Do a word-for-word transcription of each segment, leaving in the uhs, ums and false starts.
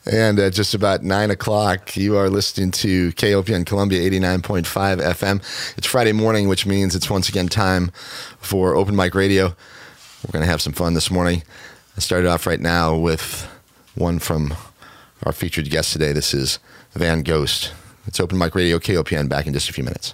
And at just about nine o'clock, you are listening to K O P N Columbia eighty-nine point five F M. It's Friday morning, which means it's once again time for Open Mic Radio. We're going to have some fun this morning. I started off right now with one from our featured guest today. This is Van Ghost. It's Open Mic Radio, K O P N, back in just a few minutes.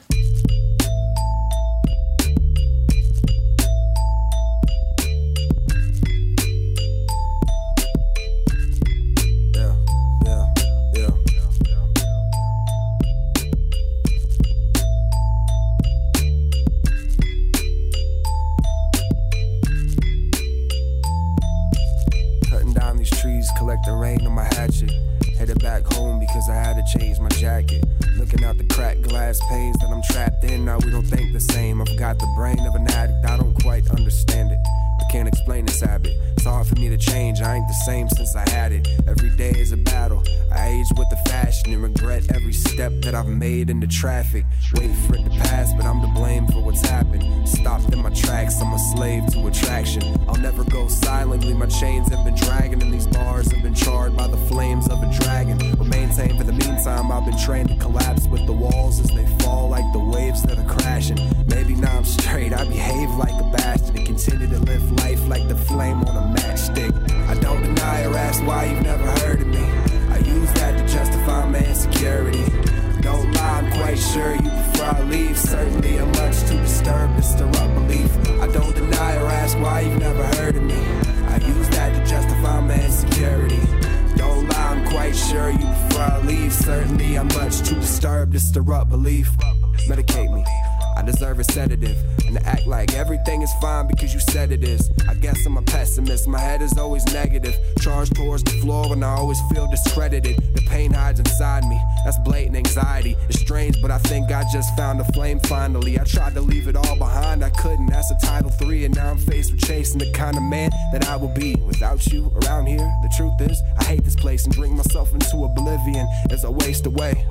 Collect the rain on my hatchet. Headed back home because I had to change my jacket. Looking out the cracked glass panes that I'm trapped in. Now we don't think the same. I've got the brain of an addict. I don't quite understand it. I can't explain this habit. It's hard for me to change. I ain't the same since I had it. Every day is a battle. I age with the fashion and regret every step that I've made into traffic. Wait for it to pass, but I'm to blame for what's happened. Stopped in my tracks. I'm a slave to attraction. I'll never go silently. My chains have been dragging and these bars have been charred by the flames of a dragon. But maintain for the meantime, I've been trained to collapse with the walls as they fall like the waves that are crashing. Maybe now I'm straight. I behave like a bastard and continue to live life like the flame on a matchstick. I don't deny or ask why you've never heard of me. I use that to justify my insecurity. Don't lie, I'm quite sure you prefer I leave. Certainly I'm much too disturbed to stir up belief. I don't deny or ask why you've never heard of me. I use that to justify my insecurity. Don't lie, I'm quite sure you prefer I leave. Certainly I'm much too disturbed to stir up belief. Medicate me. I deserve a sedative and to act like everything is fine because you said it is. I guess I'm a pessimist, my head is always negative. Charged towards the floor when I always feel discredited. The pain hides inside me, that's blatant anxiety. It's strange, but I think I just found a flame finally. I tried to leave it all behind, I couldn't, that's a title three. And now I'm faced with chasing the kind of man that I will be. Without you around here, the truth is, I hate this place and drink myself into oblivion as I waste away.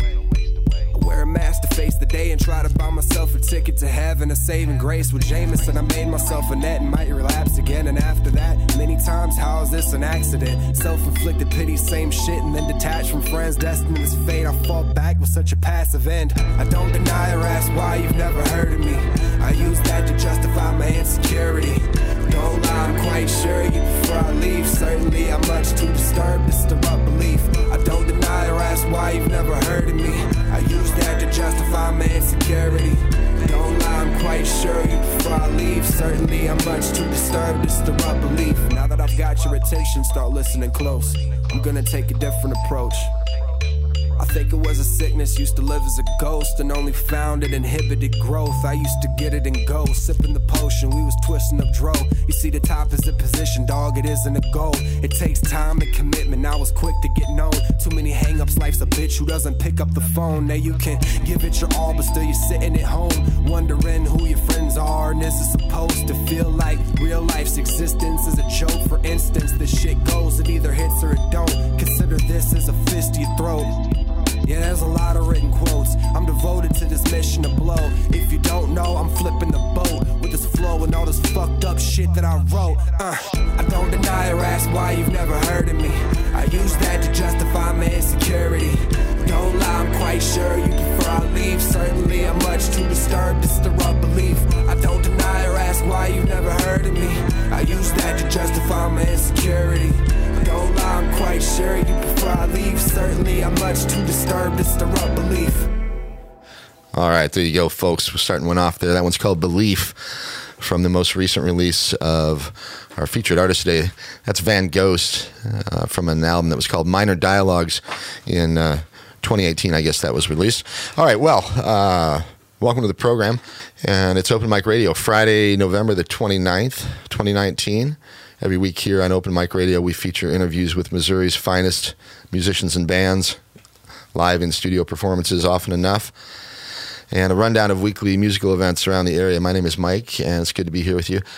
I wear a mask to face the day and try to buy myself a ticket to heaven, a saving grace with Jameson. I made myself a net and might relapse again. And after that, many times, how is this an accident? Self-inflicted pity, same shit, and then detached from friends, destined as fate. I fall back with such a passive end. I don't deny or ask why you've never heard of me. I use that to justify my insecurity. Don't lie, I'm quite sure you prefer I leave. Certainly I'm much too disturbed to stir up belief. I don't deny or ask why you've never heard of me. I use that to justify my insecurity. Don't lie, I'm quite sure you prefer I leave. Certainly I'm much too disturbed to stir up belief. Now that I've got your attention, start listening close. I'm gonna take a different approach. I think it was a sickness, used to live as a ghost and only found it inhibited growth. I used to get it and go, sipping the potion, we was twisting up dro. You see the top is a position, dog, it isn't a goal. It takes time and commitment, I was quick to get known. Too many hang-ups, life's a bitch who doesn't pick up the phone. Now you can give it your all, but still you're sitting at home, wondering who your friends are. And this is supposed to feel like real life's existence is a joke. For instance, this shit goes, it either hits or it don't. Consider this as a fist to your throat. Yeah, there's a lot of written quotes. I'm devoted to this mission to blow. If you don't know, I'm flipping the boat with this flow and all this fucked up shit that I wrote. Uh, I don't deny or ask why you've never heard of me. I use that to justify my insecurity. Don't lie, I'm quite sure you prefer I leave. Certainly I'm much too disturbed to stir up belief. I don't deny or ask why you've never heard of me. I use that to justify my insecurity. Don't lie, I'm quite sure you prefer I leave. Certainly I'm much too disturbed to stir up belief. All right, there you go, folks. We're starting one off there. That one's called Belief, from the most recent release of our featured artist today. That's Van Ghost, uh, from an album that was called Minor Dialogues in uh, twenty eighteen, I guess that was released. All right, well, uh, welcome to the program. And it's Open Mic Radio, Friday, November the twenty-ninth, twenty nineteen. Every week here on Open Mic Radio, we feature interviews with Missouri's finest musicians and bands, live in studio performances often enough, and a rundown of weekly musical events around the area. My name is Mike, and it's good to be here with you.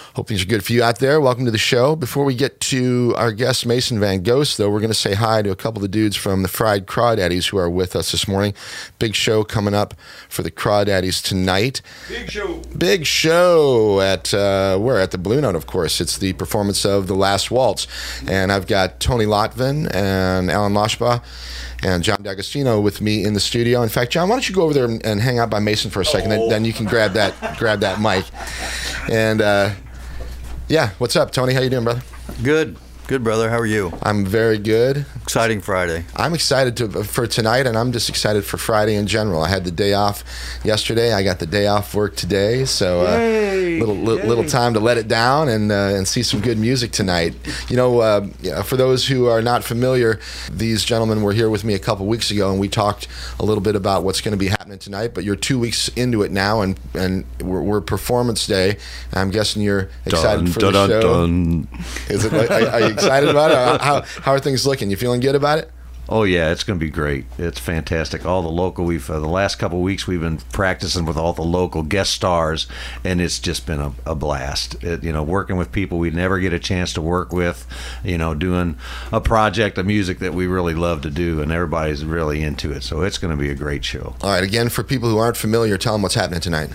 Hope things are good for you out there. Welcome to the show. Before we get to our guest, Mason Van Ghost, though, we're going to say hi to a couple of the dudes from the Fried Crawdaddies who are with us this morning. Big show coming up for the Crawdaddies tonight. Big show. Big show at, uh, where? At the Blue Note, of course. It's the performance of The Last Waltz. And I've got Tony Lotvin and Alan Loshbaugh and John D'Agostino with me in the studio. In fact, John, why don't you go over there and, and hang out by Mason for a second, Oh. then, then you can grab that grab that mic. And uh, yeah, what's up, Tony? How you doing, brother? Good. Good, brother. How are you? I'm very good. Exciting Friday. I'm excited to for tonight, and I'm just excited for Friday in general. I had the day off yesterday. I got the day off work today, so uh, Yay, little li- yay. little time to let it down and uh, and see some good music tonight. You know, uh, yeah, for those who are not familiar, these gentlemen were here with me a couple weeks ago, and we talked a little bit about what's going to be happening tonight. But you're two weeks into it now, and and we're, we're performance day. I'm guessing you're excited Dun, for dun, the dun, show. dun. Is it? Like, are, are you excited about it? How how are things looking? You feeling good about it? Oh yeah, it's going to be great. It's fantastic. All the local we've uh, the last couple of weeks we've been practicing with all the local guest stars, and it's just been a, a blast. It, you know, working with people we never get a chance to work with. You know, doing a project of music that we really love to do, and everybody's really into it. So it's going to be a great show. All right. Again, for people who aren't familiar, tell them what's happening tonight.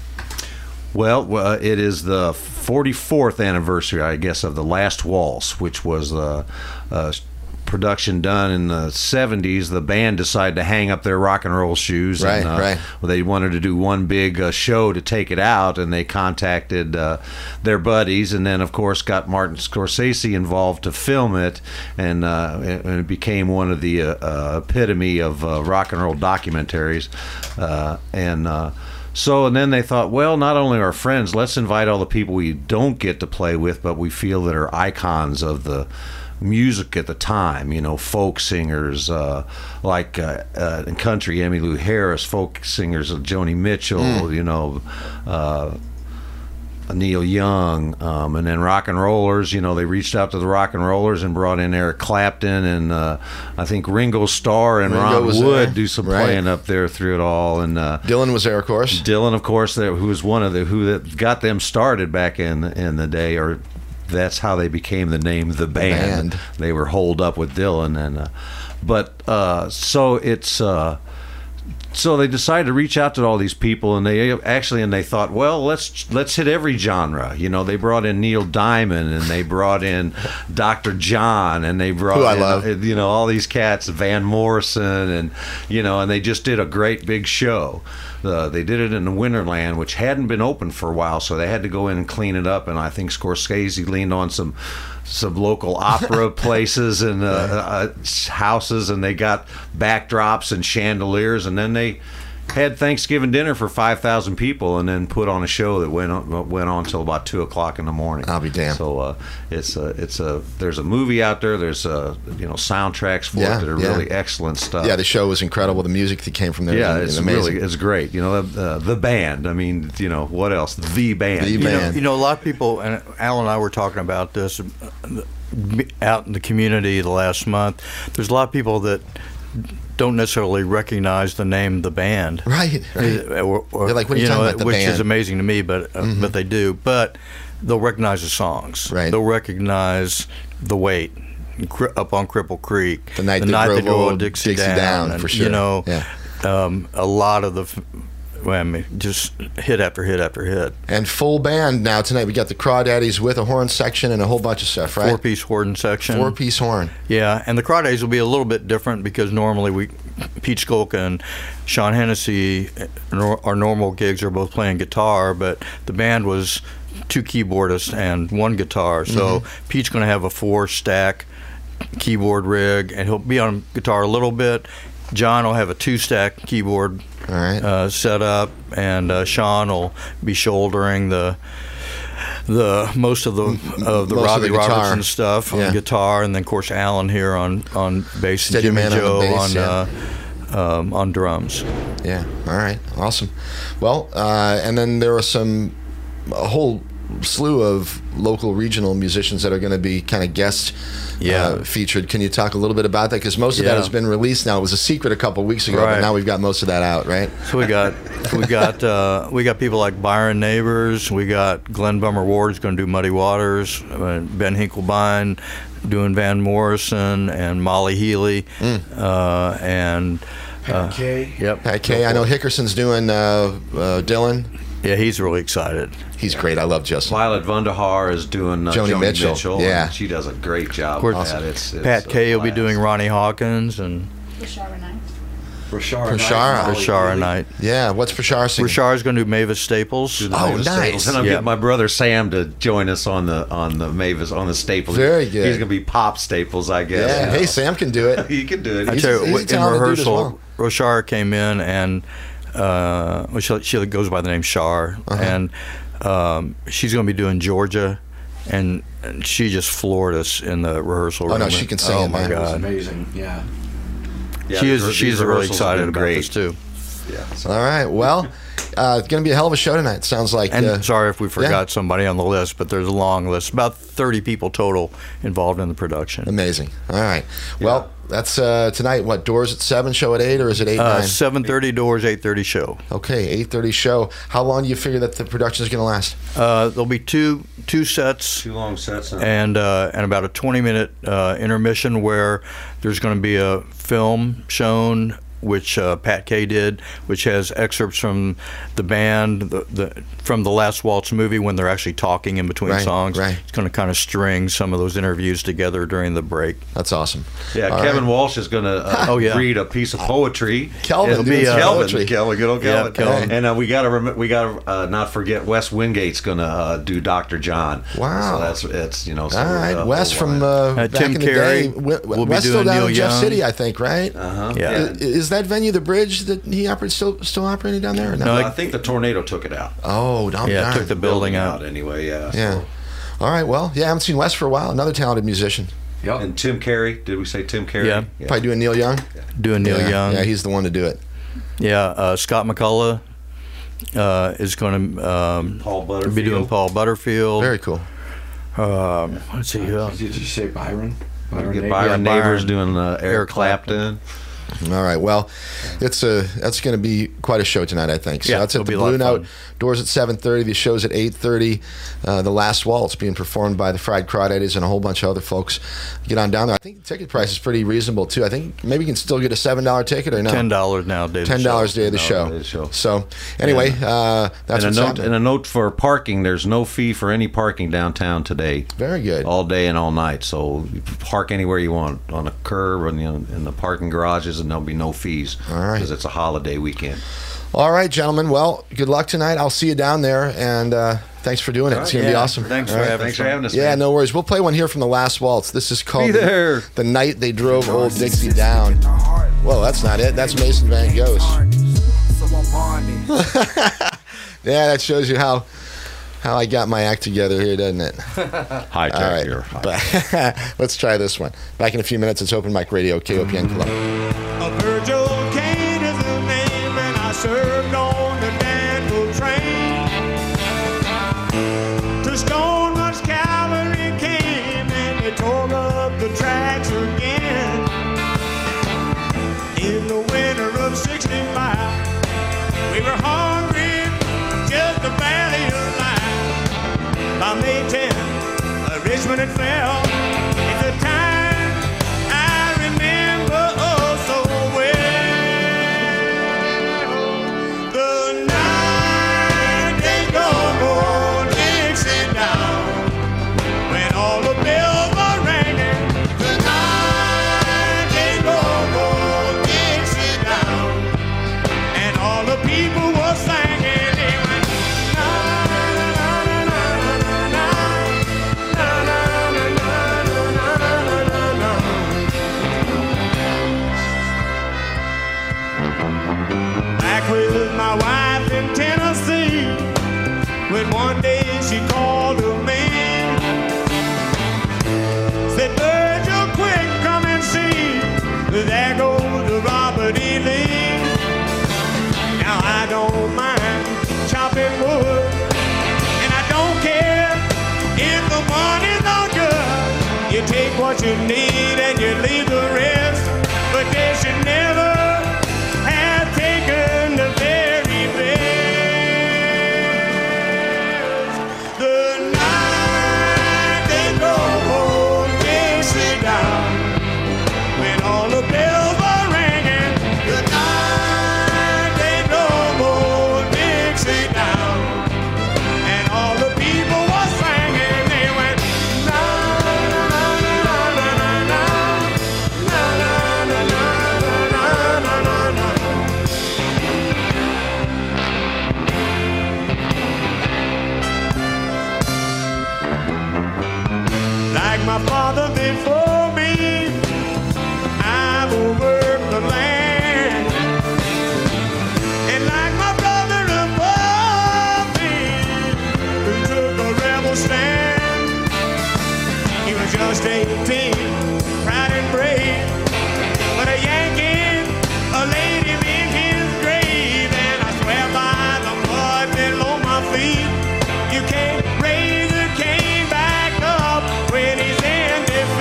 Well, uh, it is the forty-fourth anniversary, I guess, of The Last Waltz, which was a, a production done in the seventies. The band decided to hang up their rock and roll shoes. Right, and, uh, right. Well, they wanted to do one big uh, show to take it out, and they contacted uh, their buddies, and then, of course, got Martin Scorsese involved to film it, and, uh, and it became one of the uh, uh, epitome of uh, rock and roll documentaries. Uh, and uh, So, and then they thought, well, not only our friends, let's invite all the people we don't get to play with, but we feel that are icons of the music at the time, you know, folk singers uh, like uh, uh, in country, Emmylou Harris, folk singers, Joni Mitchell, mm. you know, uh, Neil Young, um, and then rock and rollers. You know, they reached out to the rock and rollers and brought in Eric Clapton, and uh, I think Ringo Starr and Ringo Ron was Wood there. do some Right. playing up there through it all, and uh, Dylan was there, of course. Dylan, of course, there, who was one of the who that got them started back in in the day, or that's how they became the name the band. Band. They were holed up with Dylan, and uh, but uh, so it's. Uh, So they decided to reach out to all these people, and they actually and they thought, well, let's let's hit every genre. You know, they brought in Neil Diamond, and they brought in Doctor John, and they brought Who I in, love. you know, all these cats, Van Morrison, and you know, and they just did a great big show. Uh, they did it in the Winterland, which hadn't been open for a while, so they had to go in and clean it up. And I think Scorsese leaned on some some local opera places and uh, uh, houses, and they got backdrops and chandeliers, and then they had Thanksgiving dinner for five thousand people, and then put on a show that went on, went on till about two o'clock in the morning. I'll be damned. So uh, it's a, it's a there's a movie out there. There's a, you know, soundtracks for Yeah, it that are yeah. really excellent stuff. Yeah, the show was incredible. The music that came from there yeah, was it's amazing. really it's great. You know, uh, the band. I mean, you know, what else? The band. The You band. know, You know, you know, a lot of people, and Al and I were talking about this uh, out in the community the last month. There's a lot of people that don't necessarily recognize the name the band. Right, right. Uh, Or, or, They're like, what are you talking about, the which band? is amazing to me, but uh, Mhm. but they do. But they'll recognize the songs. Right. They'll recognize the weight. Cri- Up on Cripple Creek, The Night They Drove Old Dixie, Dixie down, Down, and, for sure. You know, Yeah. um, a lot of the, f- well, I mean, just hit after hit after hit. And full band now tonight. We got the Crawdaddies with a horn section and a whole bunch of stuff, right? Four-piece horn section. Four-piece horn. Yeah, and the Crawdaddies will be a little bit different because normally we, Pete Skolka and Sean Hennessy, nor- our normal gigs are both playing guitar, but the band was two keyboardists and one guitar. So Mhm. Pete's going to have a four-stack keyboard rig, and he'll be on guitar a little bit. John will have a two-stack keyboard All right. uh, set up, and uh, Sean will be shouldering the the most of the of the Most of Robbie the guitar. Robertson stuff on Yeah. guitar, and then of course Alan here on on bass, Steady and Jimmy man on the Joe bass, on yeah. uh, um, on drums. Yeah. All right. Awesome. Well, uh, and then there are some a whole slew of local regional musicians that are going to be kind of guest Yeah. uh, featured. Can you talk a little bit about that? Because most of that Yeah. has been released now. It was a secret a couple weeks ago, but Right. now we've got most of that out, right? So we got we got uh, we got people like Byron Neighbors. We got Glenn Bummer Ward who's going to do Muddy Waters. Uh, Ben Hinklebein doing Van Morrison and Molly Healy Mm. uh, and uh, Pat Kay. Yep. Okay, I know Hickerson's doing uh, uh, Dylan. Yeah, he's really excited. He's great. I love Justin. Violet Vandahar is doing uh, Joni Joni, Mitchell. Mitchell. Yeah. and she does a great job Of course, with that. It's, it's Pat a Kay will be blast. doing Ronnie Hawkins and Rashara Knight. Rashara. Rashara. Knight, Rashara Molly Knight. Yeah, what's Prashar singing? Rashar's going to do Mavis Staples. Do the Oh, Mavis nice. Staples. And I'm Yeah. getting my brother Sam to join us on the on the Mavis on the Staples. Very good. He's gonna be Pop Staples, I guess. Yeah, you know. hey, Sam can do it. You can do it. I He's- tell you, he's a in talented dude as rehearsal, well. Rashara came in and uh, well, she, she goes by the name Shar, Uh-huh. and um, she's going to be doing Georgia, and, and she just floored us in the rehearsal room. Oh, no, she can sing Oh it, my man. It was God, amazing. Yeah. Yeah, she these- is. these She's really rehearsals have excited been about great. this too. Yeah. So- All right. Well, uh, it's going to be a hell of a show tonight. Sounds like. And uh, sorry if we forgot yeah. somebody on the list, but there's a long list. About thirty people total involved in the production. Amazing. All right. Well, that's uh, tonight. What, doors at seven, show at eight, or is it eight, Uh, nine? seven thirty doors, eight thirty show. Okay, eight thirty show. How long do you figure that the production is going to last? Uh, there'll be two two sets. Two long sets. And and uh, and about a twenty minute uh, intermission where there's going to be a film shown, which uh, Pat Kay did, which has excerpts from the band, the, the from the Last Waltz movie when they're actually talking in between Right, songs. right. It's going to kind of string some of those interviews together during the break. That's awesome. yeah, All Kevin right. Walsh is going to uh, Oh, yeah. read a piece of poetry. Kelvin It'll doing be, some uh, Kelvin, poetry. Kelvin, good old Yeah, Kelvin. Kelvin. And uh, we got to rem- we got to uh, not forget Wes Wingate's going to uh, do Doctor John. Wow. So that's it's you know. So, All right, uh, Wes we'll from line- uh, Uh, back Tim in the Carey day. Wes will be still doing down Neil in Jeff Young. City, I think, right? Uh-huh. Yeah. I- Is that venue the Bridge that he operates still still operating down there? Or No, not? I think the tornado took it out. Oh, darn, Yeah, darn. took the building out. anyway. Yeah. Yeah. so- All right. Well, yeah, I haven't seen Wes for a while. Another talented musician. Yep. And Tim Carey, did we say Tim Carey? Yeah. Probably doing Neil Young. Doing Neil yeah. Young. Yeah, he's the one to do it. Yeah, uh, Scott McCullough uh, is going to um, Paul be Butterfield. doing Paul Butterfield. Very cool. Um, let's see who else. Did you say Byron? Byron, Neighbors? Byron Yeah, Neighbors Byron- doing uh, Eric Eric Clapton. All right. Well, it's a that's going to be quite a show tonight, I think. So Yeah, that's at it'll the be a lot Blue of Note. fun. Doors at seven thirty. The show's at eight thirty. Uh, the Last Waltz being performed by the Fried Crawdads and a whole bunch of other folks. Get on down there. I think the ticket price is pretty reasonable too. I think maybe you can still get a seven dollar ticket or no. Ten dollars now, day of the Ten dollars show. day of the $10 show. day of the show. So anyway, uh, that's and a what's note happening. and a note for parking. There's no fee for any parking downtown today, Very good. all day and all night. So you park anywhere you want on a curb and you know, in the parking garages, and there'll be no fees All right. because it's a holiday weekend. All right, gentlemen. Well, good luck tonight. I'll see you down there, and uh, thanks for doing it. It's going to be Yeah, awesome. Thanks All for right. having Thanks us. for having us. Yeah, man. no worries. We'll play one here from the Last Waltz. This is called Be there. The Night They Drove Old Dixie Down. Well, that's not it. That's Mason Van Ghost. So I'm bonded. Yeah, that shows you how how I got my act together here, doesn't it? High tech All right. here. But let's try this one. Back in a few minutes, it's Open Mic Radio, K O P N Club. A Virgil Kane is the name, and I served on the Danville train. To Stoneman's cavalry came, and they tore up the tracks again. In the winter of sixty-five, we were hungry, just barely alive. By May tenth, uh, Richmond had fell. It's a time I remember oh so well. The night they drove old Dixie down, when all the bells were ringing. The night they drove old Dixie down, and all the people were singing. They went, na, na, na, na, na, na, na, na, na, na, na, na, na, na. Back with my wife in Tennessee, when one day she called to me, said, Virgil, quick, come and see, there goes the Robert E. Lee. Now I don't mind chopping wood, and I don't care if the money's no good. You take what what you need and you leave the rest. But they should never have taken the very best. The night they go home, they sit down when all the bells were ringing. The night they go home, they sit down and all the people were singing. They went na na na na na na na na na na na na na na. Like my father before me, I've worked the land. And like my brother above me, who took a rebel stand, he was just eighteen, proud and brave, but a Yankee, a laid him in his grave. And I swear by the mud below my feet, you can't raise a cane back up when he's in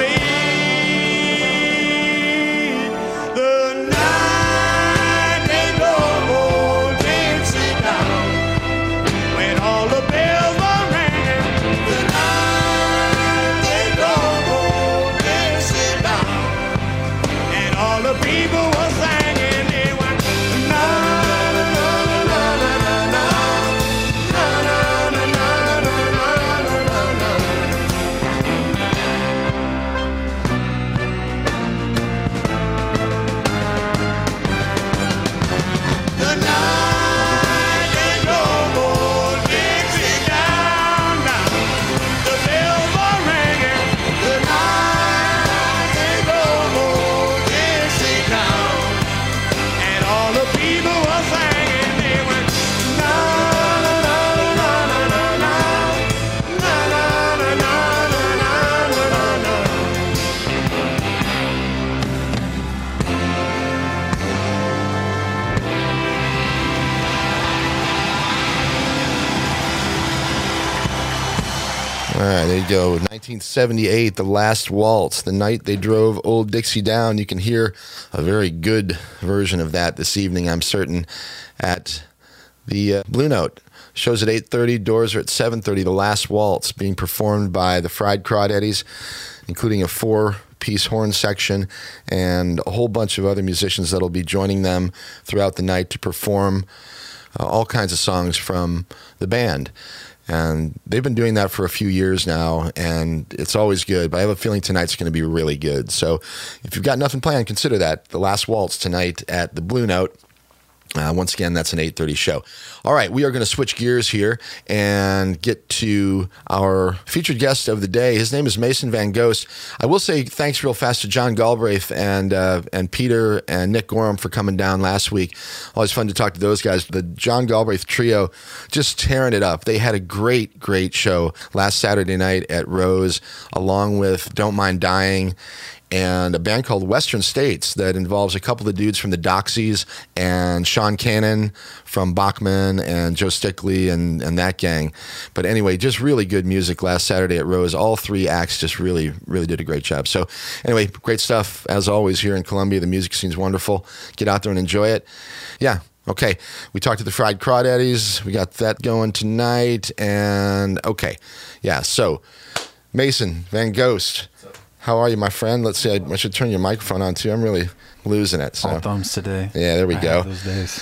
defeat. The night they go home, they sit down when all the bells were ringing. The night they go home, they sit down and all the people were singing. They went na na na na na na na na na na na na na. The night they go home, Dixie down, down. The bells are ringing. The night they go home, Dixie down. And all the people were singing. They went na na na na na na na na na na na na na na. All right, there you go. nineteen seventy-eight, The Last Waltz, the night they drove Old Dixie down. You can hear a very good version of that this evening, I'm certain, at the uh, Blue Note. Show's at eight thirty, doors are at seven thirty. The Last Waltz being performed by the Fried Crawdaddies, including a four-piece horn section and a whole bunch of other musicians that'll be joining them throughout the night to perform uh, all kinds of songs from the band. And they've been doing that for a few years now, and it's always good. But I have a feeling tonight's going to be really good. So if you've got nothing planned, consider that. The Last Waltz tonight at the Blue Note. Uh, once again, that's an eight thirty show. All right, we are going to switch gears here and get to our featured guest of the day. His name is Mason Van Ghost. I will say thanks real fast to John Galbraith and uh, and Peter and Nick Gorham for coming down last week. Always fun to talk to those guys. The John Galbraith trio just tearing it up. They had a great, great show last Saturday night at Rose, along with Don't Mind Dying and a band called Western States that involves a couple of dudes from the Doxies and Sean Cannon from Bachman and Joe Stickley and, and that gang. But anyway, just really good music last Saturday at Rose. All three acts just really, really did a great job. So anyway, great stuff as always here in Columbia. The music scene's wonderful. Get out there and enjoy it. Yeah. Okay, we talked to the Fried Crawdaddies. We got that going tonight. And okay, yeah, so Mason Van Ghost. How are you, my friend? Let's see. I, I should turn your microphone on, too. I'm really losing it. So. All thumbs today. Yeah, there we I go. have those days.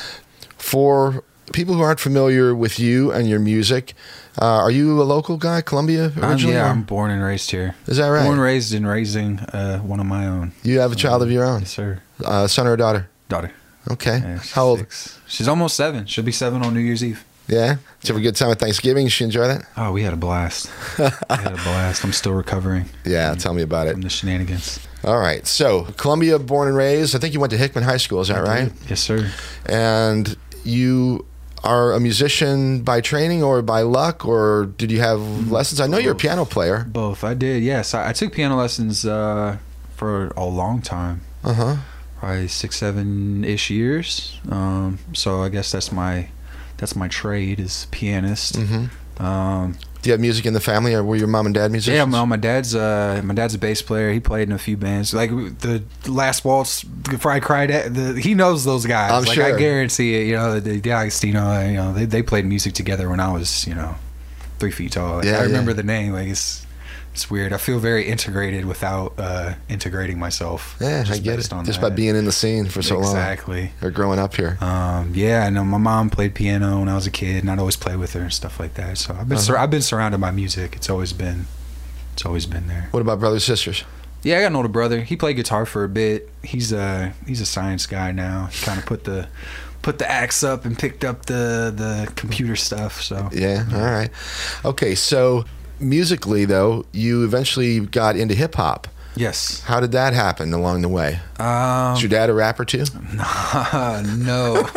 For people who aren't familiar with you and your music, uh, are you a local guy, Columbia originally? Um, yeah, or- I'm born and raised here. Is that right? Born, raised, and raising uh, one of my own. You have a child of your own? Yes, sir. Uh, son or a daughter? Daughter. Okay. Yeah, she's How old? Six. She's almost seven. She'll be seven on New Year's Eve. Yeah? Did you have a good time at Thanksgiving? Did she enjoy that? Oh, we had a blast. we had a blast. I'm still recovering Yeah, tell me about it. from the shenanigans. All right. So, Columbia, born and raised. I think you went to Hickman High School. Is that right? Yes, sir. And you are a musician by training or by luck, or did you have lessons? I know you're a piano player. Both. I did, yes. I, I took piano lessons uh, for a long time. Uh-huh. Probably six, seven-ish years. Um, so I guess that's my that's my trade is pianist. Mm-hmm. Um, Do you have music in the family, or were your mom and dad musicians? yeah, my, my dad's uh, my dad's a bass player. He played in a few bands. Like the Last Waltz, Before I Cried. The, he knows those guys. I'm like sure. I guarantee it. You know, the D'Agostino. You know, they they played music together when I was you know three feet tall. Like, Yeah, I remember yeah. the name. Like it's it's weird. I feel very integrated without uh, integrating myself. Yeah, I just get based it. on Just that. by being in the scene for so long. Exactly. Or growing up here. Um, yeah, I know my mom played piano when I was a kid, and I'd always play with her and stuff like that. So I've been sur- I've been surrounded by music. It's always been, it's always been there. What about brothers, sisters? Yeah, I got an older brother. He played guitar for a bit. He's a he's a science guy now. He kind of put the put the axe up and picked up the the computer stuff. So Yeah, all right. Okay, so musically, though, you eventually got into hip hop. yes, How did that happen along the way? um, Is your dad a rapper too? no.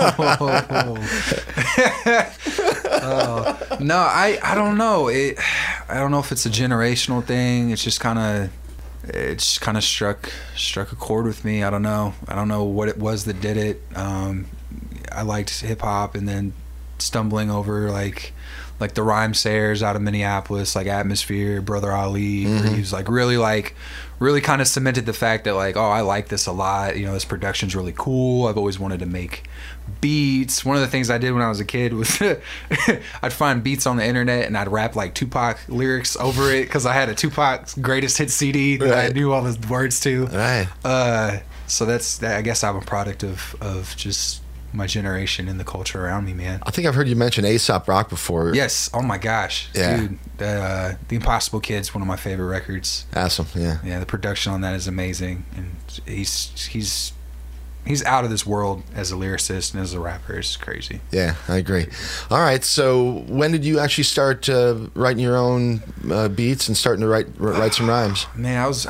Uh, no, I, I don't know. It, I don't know if it's a generational thing. It's just kind of, it just kind of struck struck a chord with me. I don't know. I don't know what it was that did it. Um, I liked hip hop, and then stumbling over like like the Rhyme Sayers out of Minneapolis, like Atmosphere, Brother Ali. Mm-hmm. Where he was like really like really kind of cemented the fact that like, oh, I like this a lot. You know, this production's really cool. I've always wanted to make beats. One of the things I did when I was a kid was I'd find beats on the internet and I'd rap like Tupac lyrics over it because I had a Tupac's greatest hit C D that I Right. knew all the words to. Right. Uh, so that's that. I guess I'm a product of of just my generation and the culture around me, man. I think I've heard you mention Aesop Rock before. Yes. Oh my gosh, Yeah. dude. Uh, the Impossible Kid's one of my favorite records. Awesome. Yeah. Yeah, the production on that is amazing, and he's he's he's out of this world as a lyricist and as a rapper. It's crazy. Yeah, I agree. All right. So when did you actually start uh, writing your own uh, beats and starting to write write some rhymes? Man, I was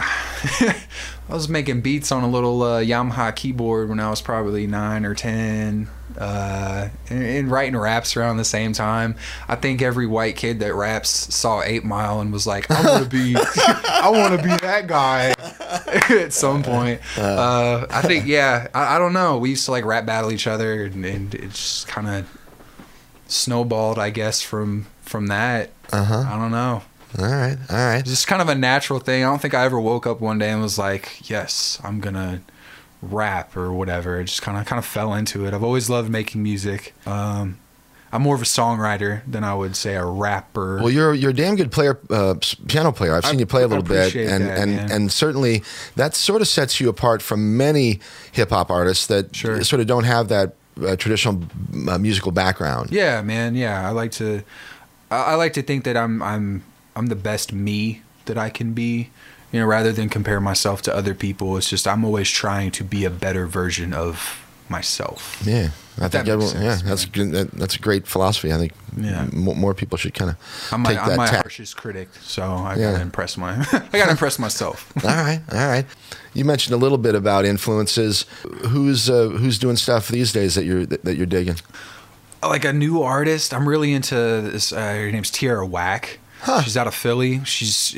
I was making beats on a little uh, Yamaha keyboard when I was probably nine or ten, uh, and, and writing raps around the same time. I think every white kid that raps saw Eight Mile and was like, "I want to be, I want to be that guy." At some point, uh, I think, yeah, I, I don't know. We used to like rap battle each other, and, and it just kind of snowballed, I guess, from from that. Uh huh. I don't know. All right. All right. It's just kind of a natural thing. I don't think I ever woke up one day and was like, yes, I'm gonna rap or whatever. It just kind of kind of fell into it. I've always loved making music. Um, I'm more of a songwriter than I would say a rapper. Well, you're you're a damn good player, uh, s- piano player. I've seen I- you play a I little bit, appreciate and that, and man. and certainly that sort of sets you apart from many hip hop artists that Sure. sort of don't have that uh, traditional uh, musical background. Yeah, man. Yeah, I like to. I, I like to think that I'm I'm I'm the best me that I can be. You know, rather than compare myself to other people, it's just I'm always trying to be a better version of myself. Yeah, I That think makes everyone. sense, yeah, that's good. That, that's a great philosophy. I think Yeah. m- more people should kind of I'm my, take I'm that my tack. harshest critic, so I Yeah. gotta impress my I gotta impress myself. All right, all right. You mentioned a little bit about influences. Who's uh, who's doing stuff these days that you're that, that you're digging? Like a new artist, I'm really into this. Uh, her name's Tierra Whack. Huh. She's out of Philly. She's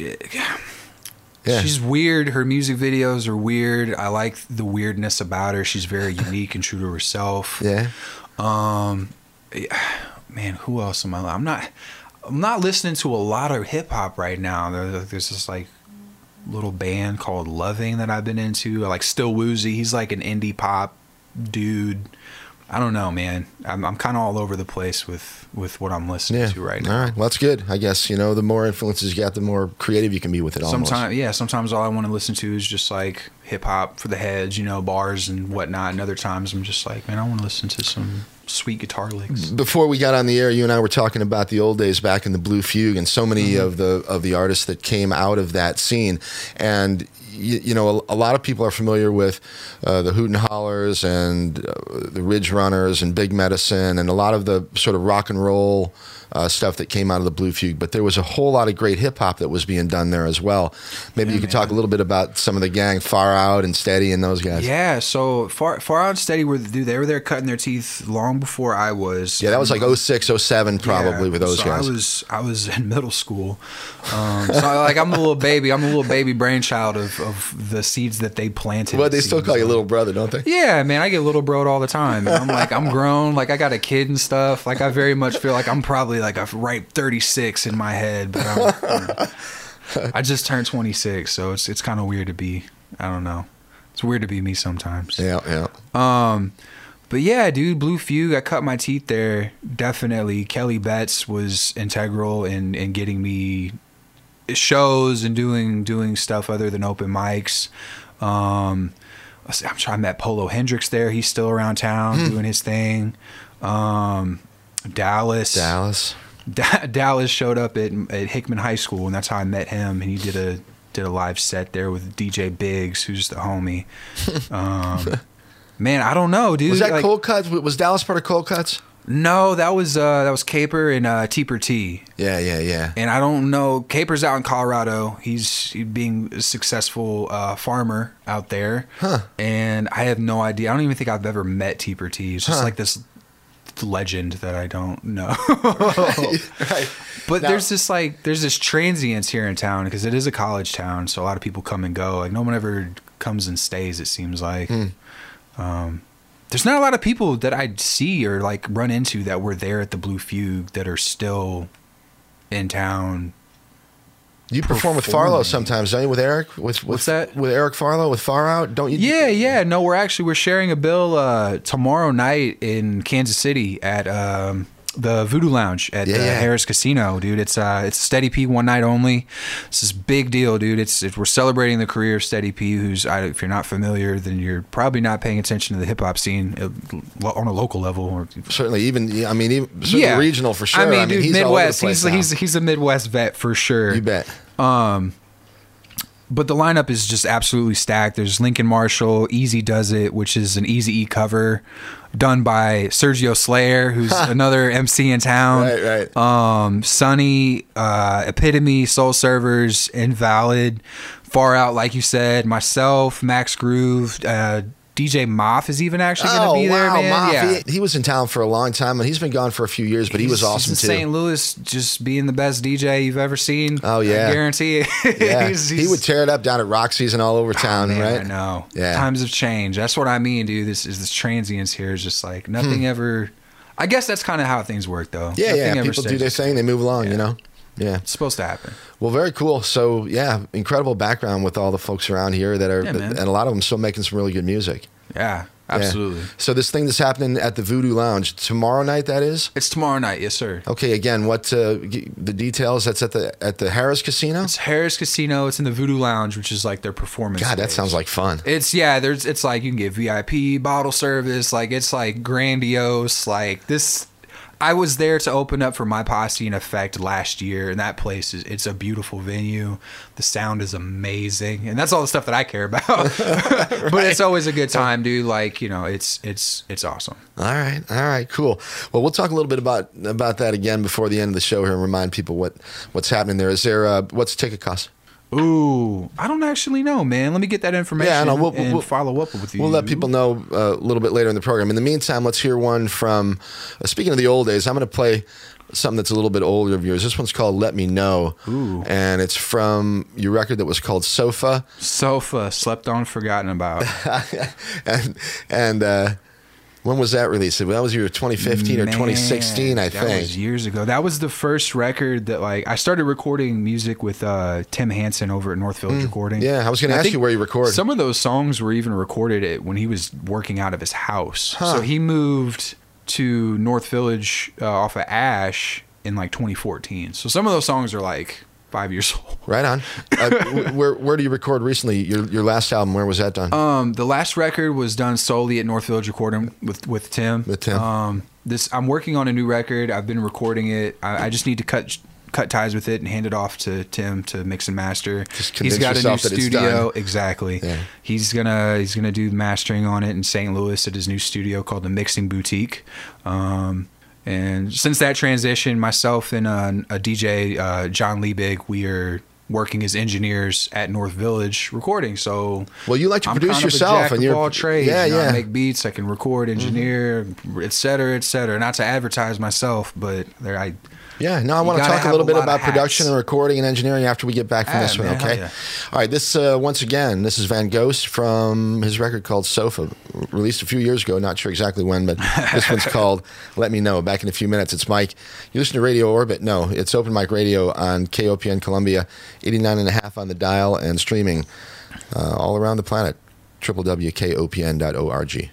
Yeah. she's weird. Her music videos are weird. I like the weirdness about her. She's very unique and true to herself. Yeah. Um, yeah, man, who else am I? I'm not. I'm not listening to a lot of hip hop right now. There, there's this like little band called Loving that I've been into. I like Still Woozy. He's like an indie pop dude. I don't know, man. I'm I'm kind of all over the place with with what I'm listening Yeah. to right now. All right. Well, that's good. I guess you know the more influences you got, the more creative you can be with it. Almost. Sometimes, yeah. Sometimes all I want to listen to is just like hip hop for the heads, you know, bars and whatnot. And other times I'm just like, man, I want to listen to some sweet guitar licks. Before we got on the air, you and I were talking about the old days back in the Blue Fugue, and so many Mm-hmm. of the of the artists that came out of that scene. And you, you know, a, a lot of people are familiar with uh, the Hoot and Hollers and uh, the Ridge Runners and Big Medicine, and a lot of the sort of rock and roll uh, stuff that came out of the Blue Fugue. But there was a whole lot of great hip hop that was being done there as well. Maybe Yeah, you could man. talk a little bit about some of the gang, Far Out and Steady, and those guys. Yeah, so far far out and steady were dude, they were there cutting their teeth long before I was. Yeah, that was like oh six, oh seven probably Yeah, with those so guys. I was I was in middle school, um, so like I'm a little baby. I'm a little baby brainchild of, of the seeds that they planted. Well, they still seeds call you of. little brother, don't they? Yeah, man, I get little broed all the time. And I'm like, I'm grown. Like I got a kid and stuff. Like I very much feel like I'm probably like a ripe thirty-six in my head, but I'm, you know, I just turned twenty-six, so it's it's kind of weird to be. I don't know. It's weird to be me sometimes. Yeah, yeah. Um, but yeah, dude, Blue Fugue, I cut my teeth there. Definitely. Kelly Betts was integral in, in getting me shows and doing doing stuff other than open mics. Um, let's see, I'm trying. I met Polo Hendrix there. He's still around town doing his thing. Um, Dallas. Dallas. Da- Dallas showed up at, at Hickman High School, and that's how I met him. And he did a did a live set there with D J Biggs, who's the homie. Um, man, I don't know, dude. Was that Like, Cold Cuts? Was Dallas part of Cold Cuts? No, that was uh, that was Caper and uh, Teeper T. Yeah, yeah, yeah. And I don't know. Caper's out in Colorado. He's he being a successful uh, farmer out there. Huh. And I have no idea. I don't even think I've ever met Teeper T. It's just Huh. like this legend that I don't know. Right. But Now- there's this like there's this transience here in town because it is a college town, so a lot of people come and go. Like no one ever comes and stays. It seems like. Hmm. Um, there's not a lot of people that I see or like run into that were there at the Blue Fugue that are still in town. You perform with Farlow Performing. sometimes, don't you? With Eric? With, with What's that? With Eric Farlow, with Far Out, don't you? Yeah, yeah. No, we're actually we're sharing a bill uh, tomorrow night in Kansas City at um, the Voodoo Lounge at Yeah, the yeah. Harris Casino, dude. It's uh, it's Steady P one night only. It's this big deal, dude. It's it, we're celebrating the career of Steady P. Who's I, if you're not familiar, then you're probably not paying attention to the hip hop scene uh, on a local level. Or, Certainly, even yeah, I mean, even certainly regional for sure. I mean, dude, he's all over the Midwest. place He's now. he's he's a Midwest vet for sure. You bet. Um, but the lineup is just absolutely stacked. There's Lincoln Marshall, Easy Does It, which is an Easy E cover done by Sergio Slayer, who's another M C in town. Right, right. Um, Sunny, uh, Epitome, Soul Servers, Invalid, Far Out, like you said, myself, Max Groove, uh, D J Moff is even actually going to Oh be there, wow, man. Moff. Yeah. He, he was in town for a long time, and he's been gone for a few years, but he was He's- awesome he's in too. Saint Louis, just being the best D J you've ever seen. Oh, yeah. I guarantee it. Yeah, He's- he he's- would tear it up down at Roxy's and all over town, Man, right? I know. Yeah. Times have changed. That's what I mean, dude. This is this transience here is just like nothing ever. I guess that's kind of how things work, though. Hmm. Yeah, Nothing yeah. ever People do stays their the same. thing, they move along, you know. Yeah. It's supposed to happen. Well, very cool. So yeah, incredible background with all the folks around here that are, Yeah, man. and a lot of them still making some really good music. Yeah, Yeah. absolutely. So this thing that's happening at the Voodoo Lounge tomorrow night, that is. It's tomorrow night, yes, sir. Okay, again, what uh, g- the details? That's at the at the Harris Casino. It's Harris Casino. It's in the Voodoo Lounge, which is like their performance. God, that space. sounds like fun. It's yeah. There's it's like you can get V I P bottle service. Like it's like grandiose. Like this. I was there to open up for My Posse in Effect last year, and that place is it's a beautiful venue. The sound is amazing, and that's all the stuff that I care about. But it's always a good time, dude. Like you know, it's it's it's awesome. All right, all right, cool. Well, we'll talk a little bit about about that again before the end of the show here, and remind people what what's happening there. Is there uh, what's the ticket cost? Ooh, I don't actually know, man. Let me get that information Yeah, no, we'll- and we'll- follow up with you. We'll let people know uh, a little bit later in the program. In the meantime, let's hear one from. Uh, speaking of the old days, I'm going to play something that's a little bit older of yours. This one's called "Let Me Know," Ooh. and it's from your record that was called "Sofa," Sofa, slept on, forgotten about. and and uh, when was that released? That was either twenty fifteen or Man, twenty sixteen, I that think. was years ago. That was the first record that like I started recording music with uh, Tim Hansen over at North Village Recording. Mm. Yeah, I was going to And ask think you where you record. Some of those songs were even recorded at, when he was working out of his house. Huh. So he moved to North Village uh, off of Ash in like twenty fourteen. So some of those songs are like five years old. Right on. Uh, w- where where do you record recently? Your your last album, where was that done? Um, the last record was done solely at North Village Recording with with Tim. With Tim. Um, this I'm working on a new record. I've been recording it. I, I just need to cut cut ties with it and hand it off to Tim to mix and master. Just convince He's got a new yourself that it's studio. done. Exactly. Yeah. He's gonna he's gonna do mastering on it in Saint Louis at his new studio called the Mixing Boutique. Um, and since that transition, myself and uh, a D J, uh, John Liebig, we are working as engineers at North Village recording. So Well, you like to I'm produce kind of yourself, a jack and of you're all trades. yeah, you know, yeah. I make beats. I can record, engineer, mm-hmm. et cetera, et cetera. Not to advertise myself, but there I. Yeah, no, I You want to gotta talk a have little a bit lot of about hats. production and recording and engineering after we get back from Ah, this one, man, hell okay? yeah. All right, this, uh, once again, this is Van Ghost from his record called Sofa, released a few years ago, not sure exactly when, but this one's called Let Me Know. Back in a few minutes, it's Mike. You listen to Radio Orbit? No, it's Open Mic Radio on K O P N Columbia, eighty-nine and a half on the dial, and streaming uh, all around the planet, w w w dot k o p n dot org.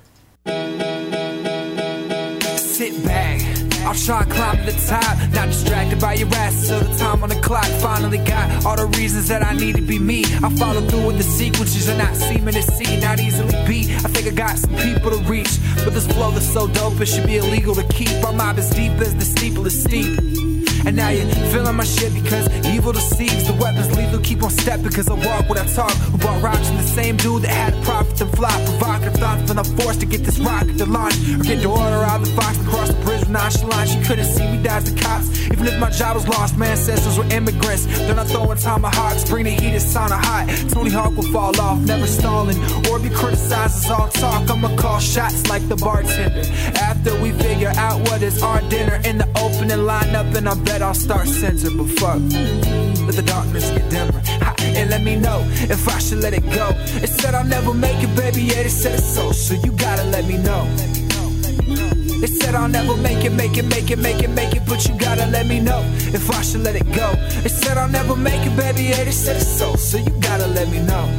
Sit back, I'll try and climb to the top. Not distracted by your ass, so the time on the clock finally got all the reasons that I need to be me. I follow through with the sequences are not seeming to see, not easily beat. I think I got some people to reach, but this flow that's so dope it should be illegal to keep. Our mob as deep as the steeple is steep. And now you're feeling my shit because evil deceives. The weapons lethal, keep on step because I walk what I talk. Who bought rocks from the same dude that had a profit and flop. Provocative thoughts when I'm forced to get this rocket to launch. Or get the order out of the fox and cross the bridge with nonchalance. You couldn't see me dodge the cops. Even if my job was lost, my ancestors were immigrants. They're not throwing tomahawks, bring the heat, it's sauna hot. Tony Hawk will fall off, never stalling. Or be criticized as all talk. I'ma call shots like the bartender. After we figure out what is our dinner in the opening lineup, and I bet I'll start center. But fuck, let the darkness get dimmer. Ha, and let me know if I should let it go. It said I'll never make it, baby, yeah, it said it so. So you gotta let me know. It said I'll never make it, make it, make it, make it, make it, but you gotta let me know if I should let it go. It said I'll never make it, baby, yeah, it said it so. So you gotta let me know.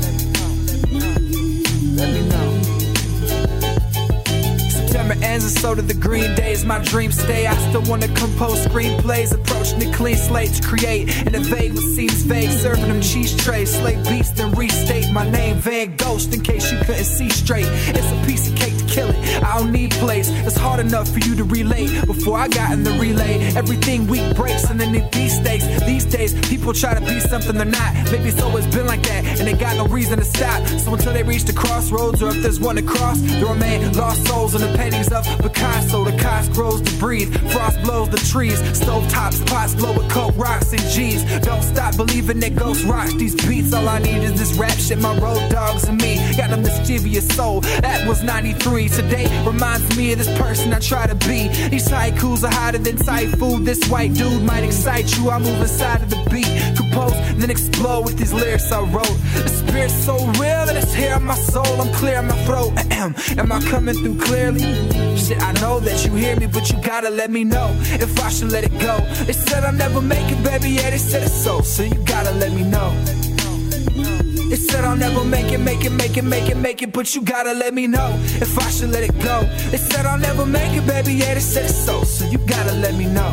Let me know. September ends and so do the green days. My dreams stay. I still wanna compose screenplays, approaching a clean slate to create and evade what seems vague. Serving them cheese trays, slay beats, then restate my name, Van Ghost, in case you couldn't see straight. It's a piece of cake to kill it. I don't need plays. It's hard enough for you to relate. Before I got in the relay, everything weak breaks underneath these stakes. These days, people try to be something they're not. Maybe it's always been like that, and they got no reason to stop. So until they reach the crossroads, or if there's one to cross, there remain lost souls in the paintings of Picasso. The cost grows to breathe, frost blows the trees. Stove tops, pots blow with coke, rocks and G's. Don't stop believing that ghosts rock these beats. All I need is this rap shit, my road dogs and me. Got a mischievous soul, that was ninety-three. Today reminds me of this person I try to be. These haikus are hotter than Thai food. This white dude might excite you. I move inside of the beat, compose, then explode with these lyrics I wrote. The spirit's so real that it's here in my soul. I'm clearing my throat. Am I coming through clearly? Shit, I know that you hear me, but you gotta let me know if I should let it go. They said I'll never make it, baby, yeah, they said it's so. So you gotta let me know. It said I'll never make it, make it, make it, make it, make it, but you gotta let me know if I should let it go. They said I'll never make it, baby, yeah, they said it's so. So you gotta let me know.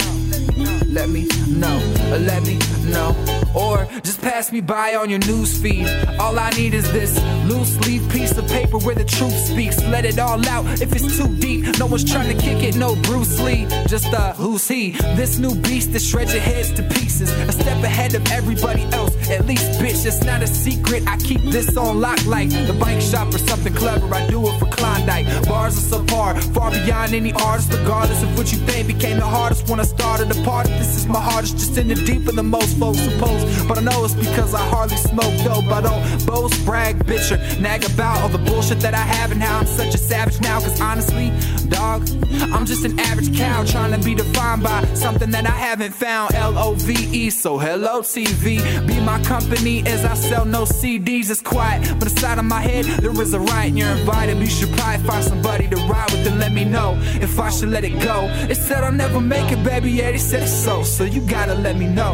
Let me know, let me know. Or just pass me by on your news feed. All I need is this loose leaf piece of paper where the truth speaks. Let it all out if it's too deep. No one's trying to kick it, no Bruce Lee. Just uh, who's he? This new beast that shreds your heads to pieces. A step ahead of everybody else. At least, bitch, it's not a secret. I keep this on lock like the bike shop or something clever. I do it for Klondike. Bars are subpar, far beyond any artist. Regardless of what you think became the hardest when I started the party. This is my hardest, just in the deeper than most folks suppose. But I know it's because I hardly smoke dope. I don't boast, brag, bitch, or nag about all the bullshit that I have and how I'm such a savage now. Cause honestly, dog, I'm just an average cow trying to be defined by something that I haven't found. L O V E, so hello T V. Be my company as I sell no C Ds. It's quiet, but inside of my head there is a riot. You're invited, you should probably find somebody to ride with and let me know if I should let it go. It said I'll never make it, baby, yeah, they said it's so. So you gotta let me know.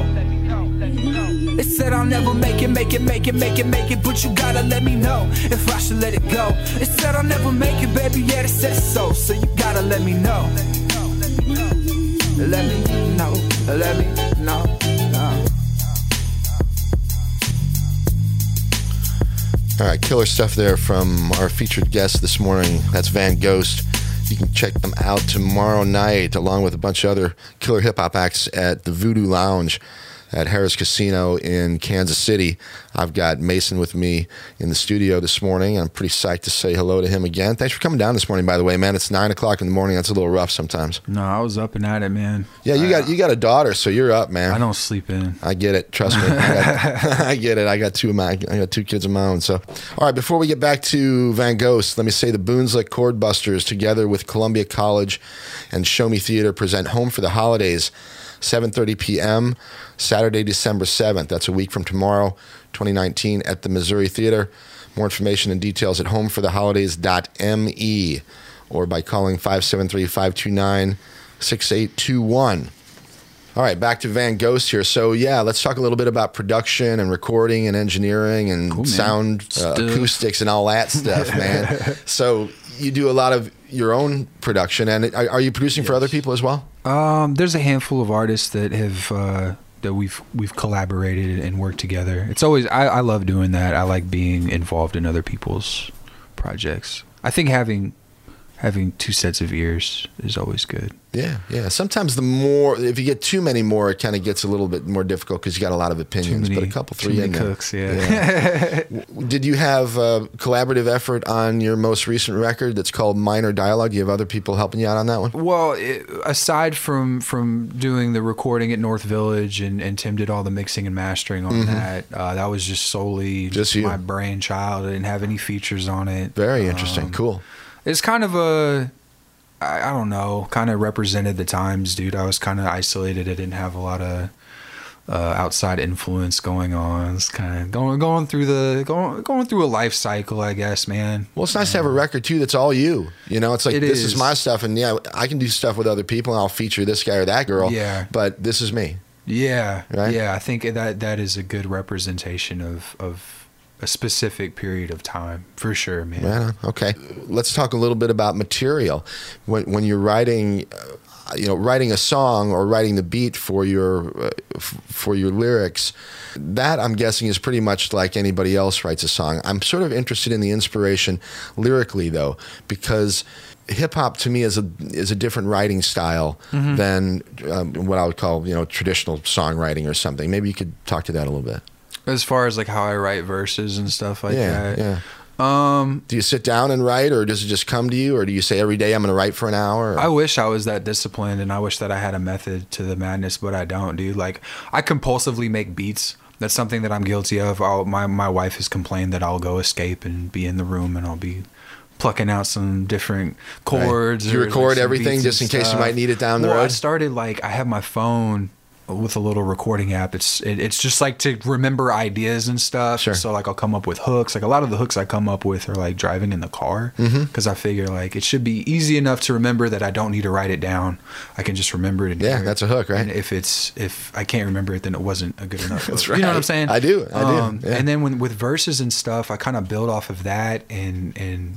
It said I'll never make it, make it, make it, make it, make it, but you gotta let me know if I should let it go. It said I'll never make it, baby, yeah, they said it's so. So you gotta let me know. Let me know, let me know, no. All right, killer stuff there from our featured guest this morning. That's Van Ghost. You can check them out tomorrow night, along with a bunch of other killer hip-hop acts at the Voodoo Lounge. at Harris Casino in Kansas City. I've got Mason with me in the studio this morning. I'm pretty psyched to say hello to him again. Thanks for coming down this morning, by the way, man. It's nine o'clock in the morning. That's a little rough sometimes. No, I was up and at it, man. Yeah, you I, got you got a daughter, so you're up, man. I don't sleep in. I get it. Trust me. I, got, I get it. I got two of my I got two kids of my own. So, all right. Before we get back to Van Ghost, let me say the Boonslick Chordbusters, together with Columbia College and Show Me Theater, present Home for the Holidays, seven thirty p.m. Saturday, December seventh. That's a week from tomorrow, twenty nineteen, at the Missouri Theater. More information and details at home for the holidays dot m e or by calling five seven three, five two nine, six eight two one. All right, back to Van Ghost here. So, yeah, let's talk a little bit about production and recording and engineering and Cool, man. sound uh, acoustics and all that stuff, man. So you do a lot of your own production, and are, are you producing for other people as well? Um, there's a handful of artists that have uh, that we've we've collaborated and worked together. It's always I, I love doing that. I like being involved in other people's projects. I think having having two sets of ears is always good. Yeah, yeah. Sometimes the more, if you get too many more, it kind of gets a little bit more difficult because you got a lot of opinions. Too many, but a couple, too three many in there. cooks, yeah. Yeah. Did you have a collaborative effort on your most recent record that's called Minor Dialogue? Do you have other people helping you out on that one? Well, it, aside from from doing the recording at North Village, and, and Tim did all the mixing and mastering on Mhm. that, uh, that was just solely Just you. my brainchild. I didn't have any features on it. Very interesting. Um, Cool. It's kind of a, I, I don't know, kind of represented the times, dude. I was kind of isolated. I didn't have a lot of uh, outside influence going on. It's kind of going going through the going going through a life cycle, I guess, man. Well, it's nice to have a record too that's all you. You know, it's like It this is. is. my stuff, and yeah, I can do stuff with other people, and I'll feature this guy or that girl. Yeah. But this is me. Yeah, Right? yeah. I think that that is a good representation of of a specific period of time, for sure, man. Yeah. Okay. Let's talk a little bit about material. When when you're writing, uh, you know, writing a song or writing the beat for your uh, f- for your lyrics, that I'm guessing is pretty much like anybody else writes a song. I'm sort of interested in the inspiration lyrically though, because hip hop to me is a is a different writing style Mhm. than um, what I would call, you know, traditional songwriting or something. Maybe you could talk to that a little bit. As far as like how I write verses and stuff like yeah, that. yeah. Um, Do you sit down and write, or does it just come to you, or do you say every day I'm going to write for an hour? Or? I wish I was that disciplined, and I wish that I had a method to the madness, but I don't, dude. Like, I compulsively make beats. That's something that I'm guilty of. I'll, my my wife has complained that I'll go escape and be in the room, and I'll be plucking out some different chords. Right. Do you or, record like, some everything beats just in and case you stuff. might need it down the well, I road? started like I have my phone with a little recording app. It's it, it's just like to remember ideas and stuff. Sure. So like I'll come up with hooks. Like a lot of the hooks I come up with are like driving in the car, Mhm. because I figure like it should be easy enough to remember that I don't need to write it down. I can just remember it. And Yeah, hear it. that's a hook, right? And if it's if I can't remember it, then it wasn't a good enough. That's hook. You know what right. I'm saying? I do, I do, yeah. And then when with verses and stuff, I kind of build off of that, and and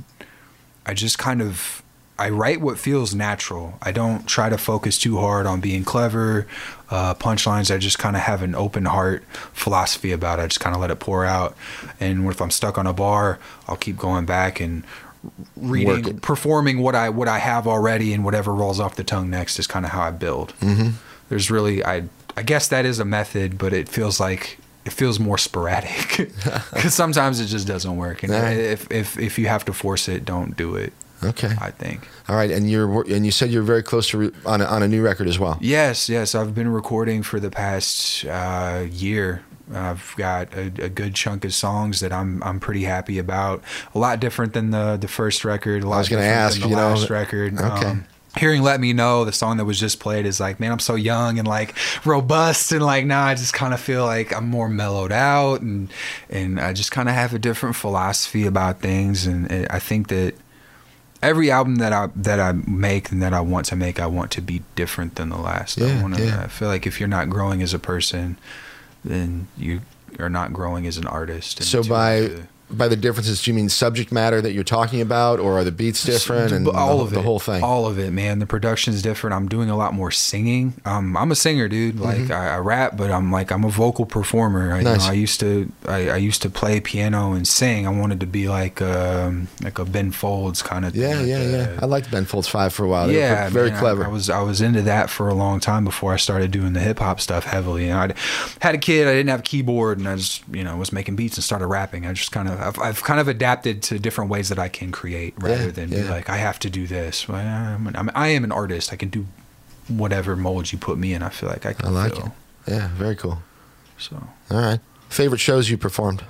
I just kind of I write what feels natural. I don't try to focus too hard on being clever, uh, punchlines. I just kind of have an open heart philosophy about it. I just kind of let it pour out. And if I'm stuck on a bar, I'll keep going back and Work reading, it. performing what I what I have already, and whatever rolls off the tongue next is kind of how I build. Mhm. There's really I I guess that is a method, but it feels like it feels more sporadic because sometimes it just doesn't work. And Yeah. if if if you have to force it, don't do it. Okay. I think. All right, and you're wor- and you said you're very close to re- on a, on a new record as well. Yes, yes. I've been recording for the past uh, year. I've got a, a good chunk of songs that I'm I'm pretty happy about. A lot different than the the first record. A lot I was gonna different ask, than the you know, last record. okay. Um, hearing "Let Me Know," the song that was just played, is like, man, I'm so young and like robust, and like now I just kind of feel like I'm more mellowed out, and and I just kind of have a different philosophy about things, and it, I think that every album that I that I make and that I want to make, I want to be different than the last. Yeah, I want to. yeah. I feel like if you're not growing as a person, then you are not growing as an artist. And So to- by to- by the differences, do you mean subject matter that you're talking about, or are the beats different and all the, of the it, whole thing? all of it, man. The production's different. I'm doing a lot more singing. Um, I'm a singer, dude. Like Mm-hmm. I, I rap, but I'm like I'm a vocal performer. I, Nice. you know, I used to I, I used to play piano and sing. I wanted to be like um, like a Ben Folds kind of. Yeah, thing, yeah, like, yeah. uh, I liked Ben Folds Five for a while. They were yeah, very man, I- clever. I, was I was into that for a long time before I started doing the hip hop stuff heavily. And I had a kid. I didn't have a keyboard, and I just you know was making beats and started rapping. I just kind of I've, I've kind of adapted to different ways that I can create rather Yeah, than yeah. be like I have to do this. Well, I'm an, I'm, I am an artist. I can do whatever mold you put me in. I feel like I can. I like fill. it. Yeah, very cool. So. All right. Favorite shows you performed?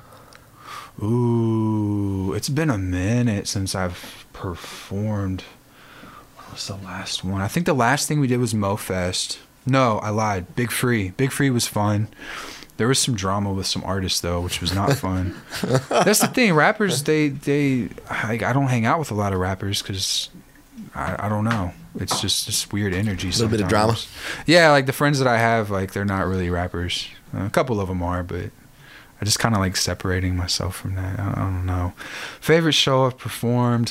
Ooh, it's been a minute since I've performed. What was the last one? I think the last thing we did was MoFest. No, I lied. Big Free. Big Free was fun. There was some drama with some artists though, which was not fun. That's the thing. Rappers, they they. I, I don't hang out with a lot of rappers because I, I don't know. It's just this weird energy. A little bit of drama? Yeah, like the friends that I have, like they're not really rappers. Uh, a couple of them are, but I just kind of like separating myself from that. I, I don't know. Favorite show I've performed.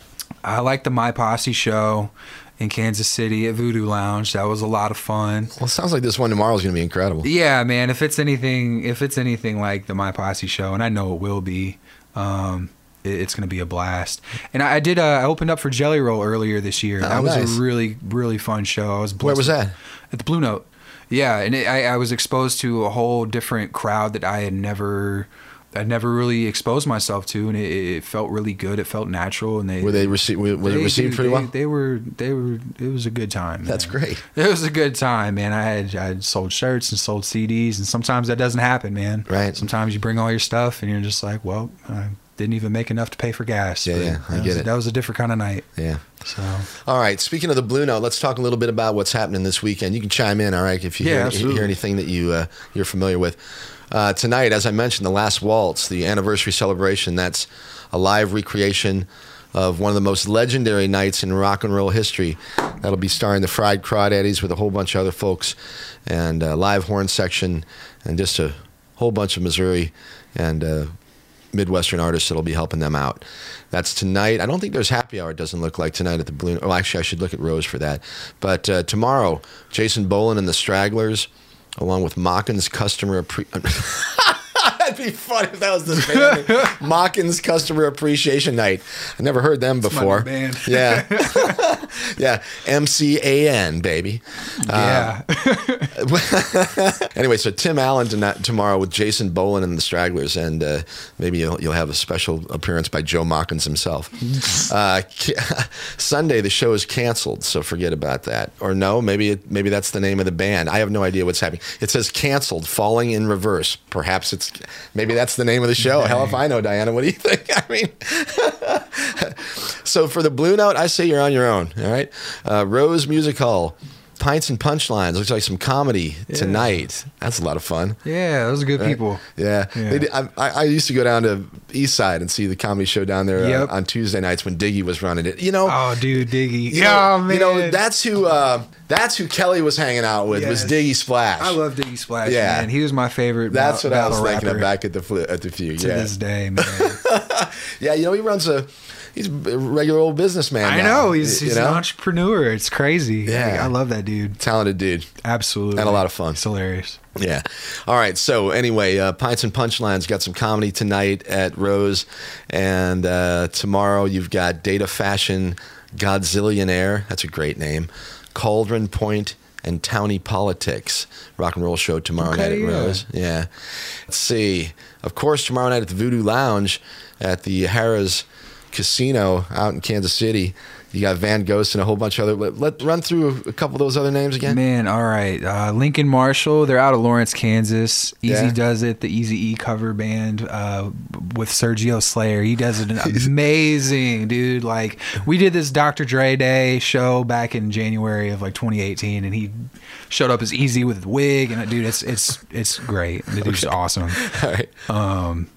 I like the My Posse show in Kansas City at Voodoo Lounge. That was a lot of fun. Well, it sounds like this one tomorrow is going to be incredible. Yeah, man. If it's anything, if it's anything like the My Posse show, and I know it will be, um, it, it's going to be a blast. And I, I did. Uh, I opened up for Jelly Roll earlier this year. Oh, that was nice. a really, really fun show. I was. Where was blessed- that? At the Blue Note. Yeah, and it, I, I was exposed to a whole different crowd that I had never. I'd never really exposed myself to, and it, it felt really good. It felt natural, and they Were they received? Was it they- received pretty they- well? They were, they were. It was a good time. That's man. great. It was a good time, man. I had I had sold shirts and sold C Ds, and sometimes that doesn't happen, man. Right. Sometimes you bring all your stuff, and you're just like, well, I didn't even make enough to pay for gas. Yeah, But yeah, I that get was, it. That was a different kind of night. Yeah. So All right. Speaking of the Blue Note, let's talk a little bit about what's happening this weekend. You can chime in, all right, if you Yeah, hear, absolutely. hear anything that you uh, you're familiar with. Uh, tonight, as I mentioned, the Last Waltz, the anniversary celebration. That's a live recreation of one of the most legendary nights in rock and roll history. That'll be starring the Fried Crawdaddies with a whole bunch of other folks, and a live horn section, and just a whole bunch of Missouri and uh, Midwestern artists that'll be helping them out. That's tonight. I don't think there's happy hour. It doesn't look like tonight at the Blue. Oh, actually, I should look at Rose for that. But uh, tomorrow, Jason Boland and the Stragglers, along with Mockin's Customer Appre- That'd be funny if that was the band. Mockin's Customer Appreciation Night. I never heard them my before. new band. Yeah, yeah. M C A N, baby. yeah, Anyway, so Tim Allen tonight, tomorrow with Jason Boland and the Stragglers, and uh, maybe you'll, you'll have a special appearance by Joe Mockins himself. uh, ca- Sunday, the show is canceled, so forget about that. Or no, maybe it, maybe that's the name of the band. I have no idea what's happening. It says canceled, falling in reverse. Perhaps it's maybe that's the name of the show. Hell if I know, Diana. What do you think? I mean, so for the Blue Note, I say you're on your own. All right, uh, Rose Music Hall. Pints and Punchlines. Looks like some comedy tonight. That's a lot of fun. yeah. Those are good people. Yeah. Yeah. They did- I, I I used to go down to East Side and see the comedy show down there Yep. uh, on Tuesday nights when Diggy was running it. You know, Oh, dude, Diggy. you Yeah, know, man. you know that's who uh, that's who Kelly was hanging out with was Yes. Diggy Splash. I love Diggy Splash. Yeah. Man. He was my favorite. That's ba- what I was battle thinking of rapper back at the fl- at the few. to Yeah, this day, man. yeah. You know, he runs a he's a regular old businessman. I now, know he's, you he's know? an entrepreneur. It's crazy. Yeah. Like, I love that dude. Talented dude. Absolutely, And a lot of fun. It's hilarious. Yeah. All right. So anyway, uh, Pints and Punchlines got some comedy tonight at Rose, and uh, tomorrow you've got Data Fashion, Godzillionaire. That's a great name. Cauldron Point and Townie Politics. Rock and roll show tomorrow Okay, night at yeah. Rose. Yeah. Let's see. Of course, tomorrow night at the Voodoo Lounge at the Harrah's Casino out in Kansas City. You got Van Ghost and a whole bunch of other. Let, let run through a couple of those other names again. Man, all right. Uh, Lincoln Marshall, they're out of Lawrence, Kansas. Easy Yeah. Does It, the Easy E cover band uh, with Sergio Slayer. He does it amazing, dude. Like, we did this Doctor Dre Day show back in January of like twenty eighteen, and he showed up as Easy with a wig, and uh, dude, it's it's it's great. The dude's awesome. All right. Um,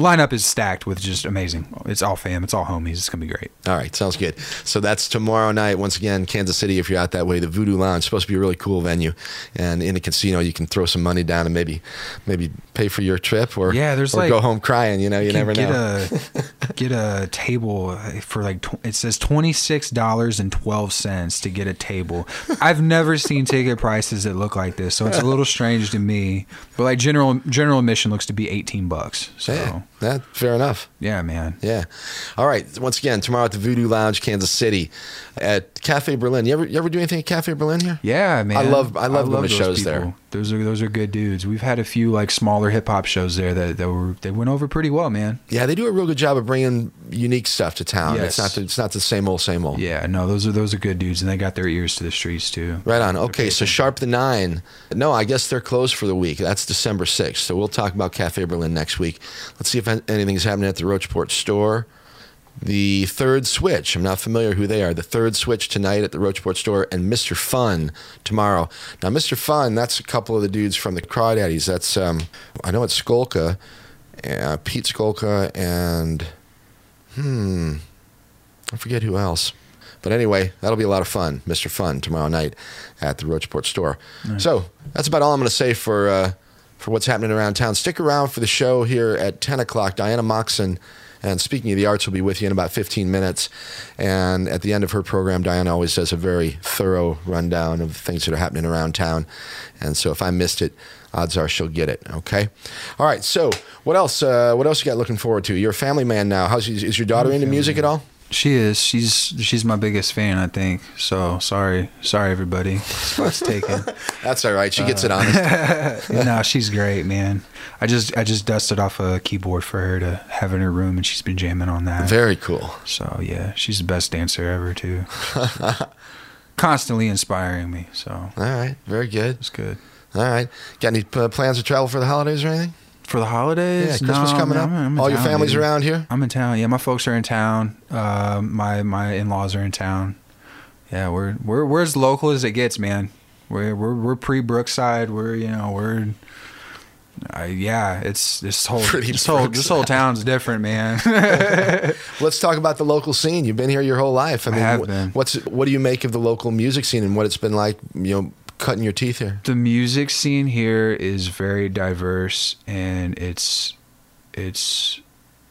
lineup is stacked with just amazing. It's all fam. It's all homies. It's gonna be great. All right, sounds good. So that's tomorrow night. Once again, Kansas City. If you're out that way, the Voodoo Lounge, supposed to be a really cool venue, and in the casino, you can throw some money down and maybe maybe pay for your trip, or Yeah, there's or like- go home crying. You know, you, You never can know. get a get a table for like tw- it says twenty six dollars and twelve cents to get a table. I've never seen ticket prices that look like this, so it's a little strange to me. But like general general admission looks to be eighteen bucks. So Yeah, that fair enough. yeah, man. Yeah. All right. Once again, tomorrow at the Voodoo Lounge, Kansas City, at Cafe Berlin. You ever you ever do anything at Cafe Berlin here? Yeah, man. I love- I love going to those shows there. people. Those are those are good dudes. We've had a few like smaller hip hop shows there that, that were they went over pretty well, man. Yeah, they do a real good job of bringing unique stuff to town. Yes. It's not the, it's not the same old same old. Yeah, no, those are those are good dudes, and they got their ears to the streets too. Right on. Okay, so Sharp the Nine. No, I guess they're closed for the week. That's December sixth. So we'll talk about Cafe Berlin next week. Let's see if anything's happening at the Roachport store. The Third Switch. I'm not familiar who they are. The Third Switch tonight at the Roachport store, and Mister Fun tomorrow. Now, Mister Fun, that's a couple of the dudes from the Crawdaddies. That's, um, I know it's Skolka, uh, Pete Skolka, and, hmm, I forget who else. But anyway, that'll be a lot of fun. Mister Fun tomorrow night at the Roachport store. Nice. So that's about all I'm going to say for uh, for what's happening around town. Stick around for the show here at ten o'clock. Diana Moxon and Speaking of the Arts will be with you in about fifteen minutes. And at the end of her program, Diana always does a very thorough rundown of things that are happening around town. And so if I missed it, odds are she'll get it. Okay. All right. So what else? Uh, what else you got looking forward to? You're a family man now. How's is your daughter into music at all? She is. She's she's my biggest fan, I think. So sorry, sorry everybody. Spot's taken. That's all right. She gets it honest. No, she's great, man. I just I just dusted off a keyboard for her to have in her room, and she's been jamming on that. Very cool. So yeah, she's the best dancer ever too. Constantly inspiring me. So all right, very good. It's good. All right. Got any uh, plans to travel for the holidays or anything? For the holidays? Yeah, Christmas no, coming man, up. I'm, I'm in All your town, family's dude. around here? I'm in town. Yeah, my folks are in town. Uh, my my in-laws are in town. Yeah, we're we're we're as local as it gets, man. We're we're we're pre-Brookside. We're you know we're. Uh, yeah, it's this whole Pretty this whole this whole town's different, man. Let's talk about the local scene. You've been here your whole life. I I mean, have wh- been. what's what do you make of the local music scene and what it's been like? You know, cutting your teeth here. The music scene here is very diverse, and it's it's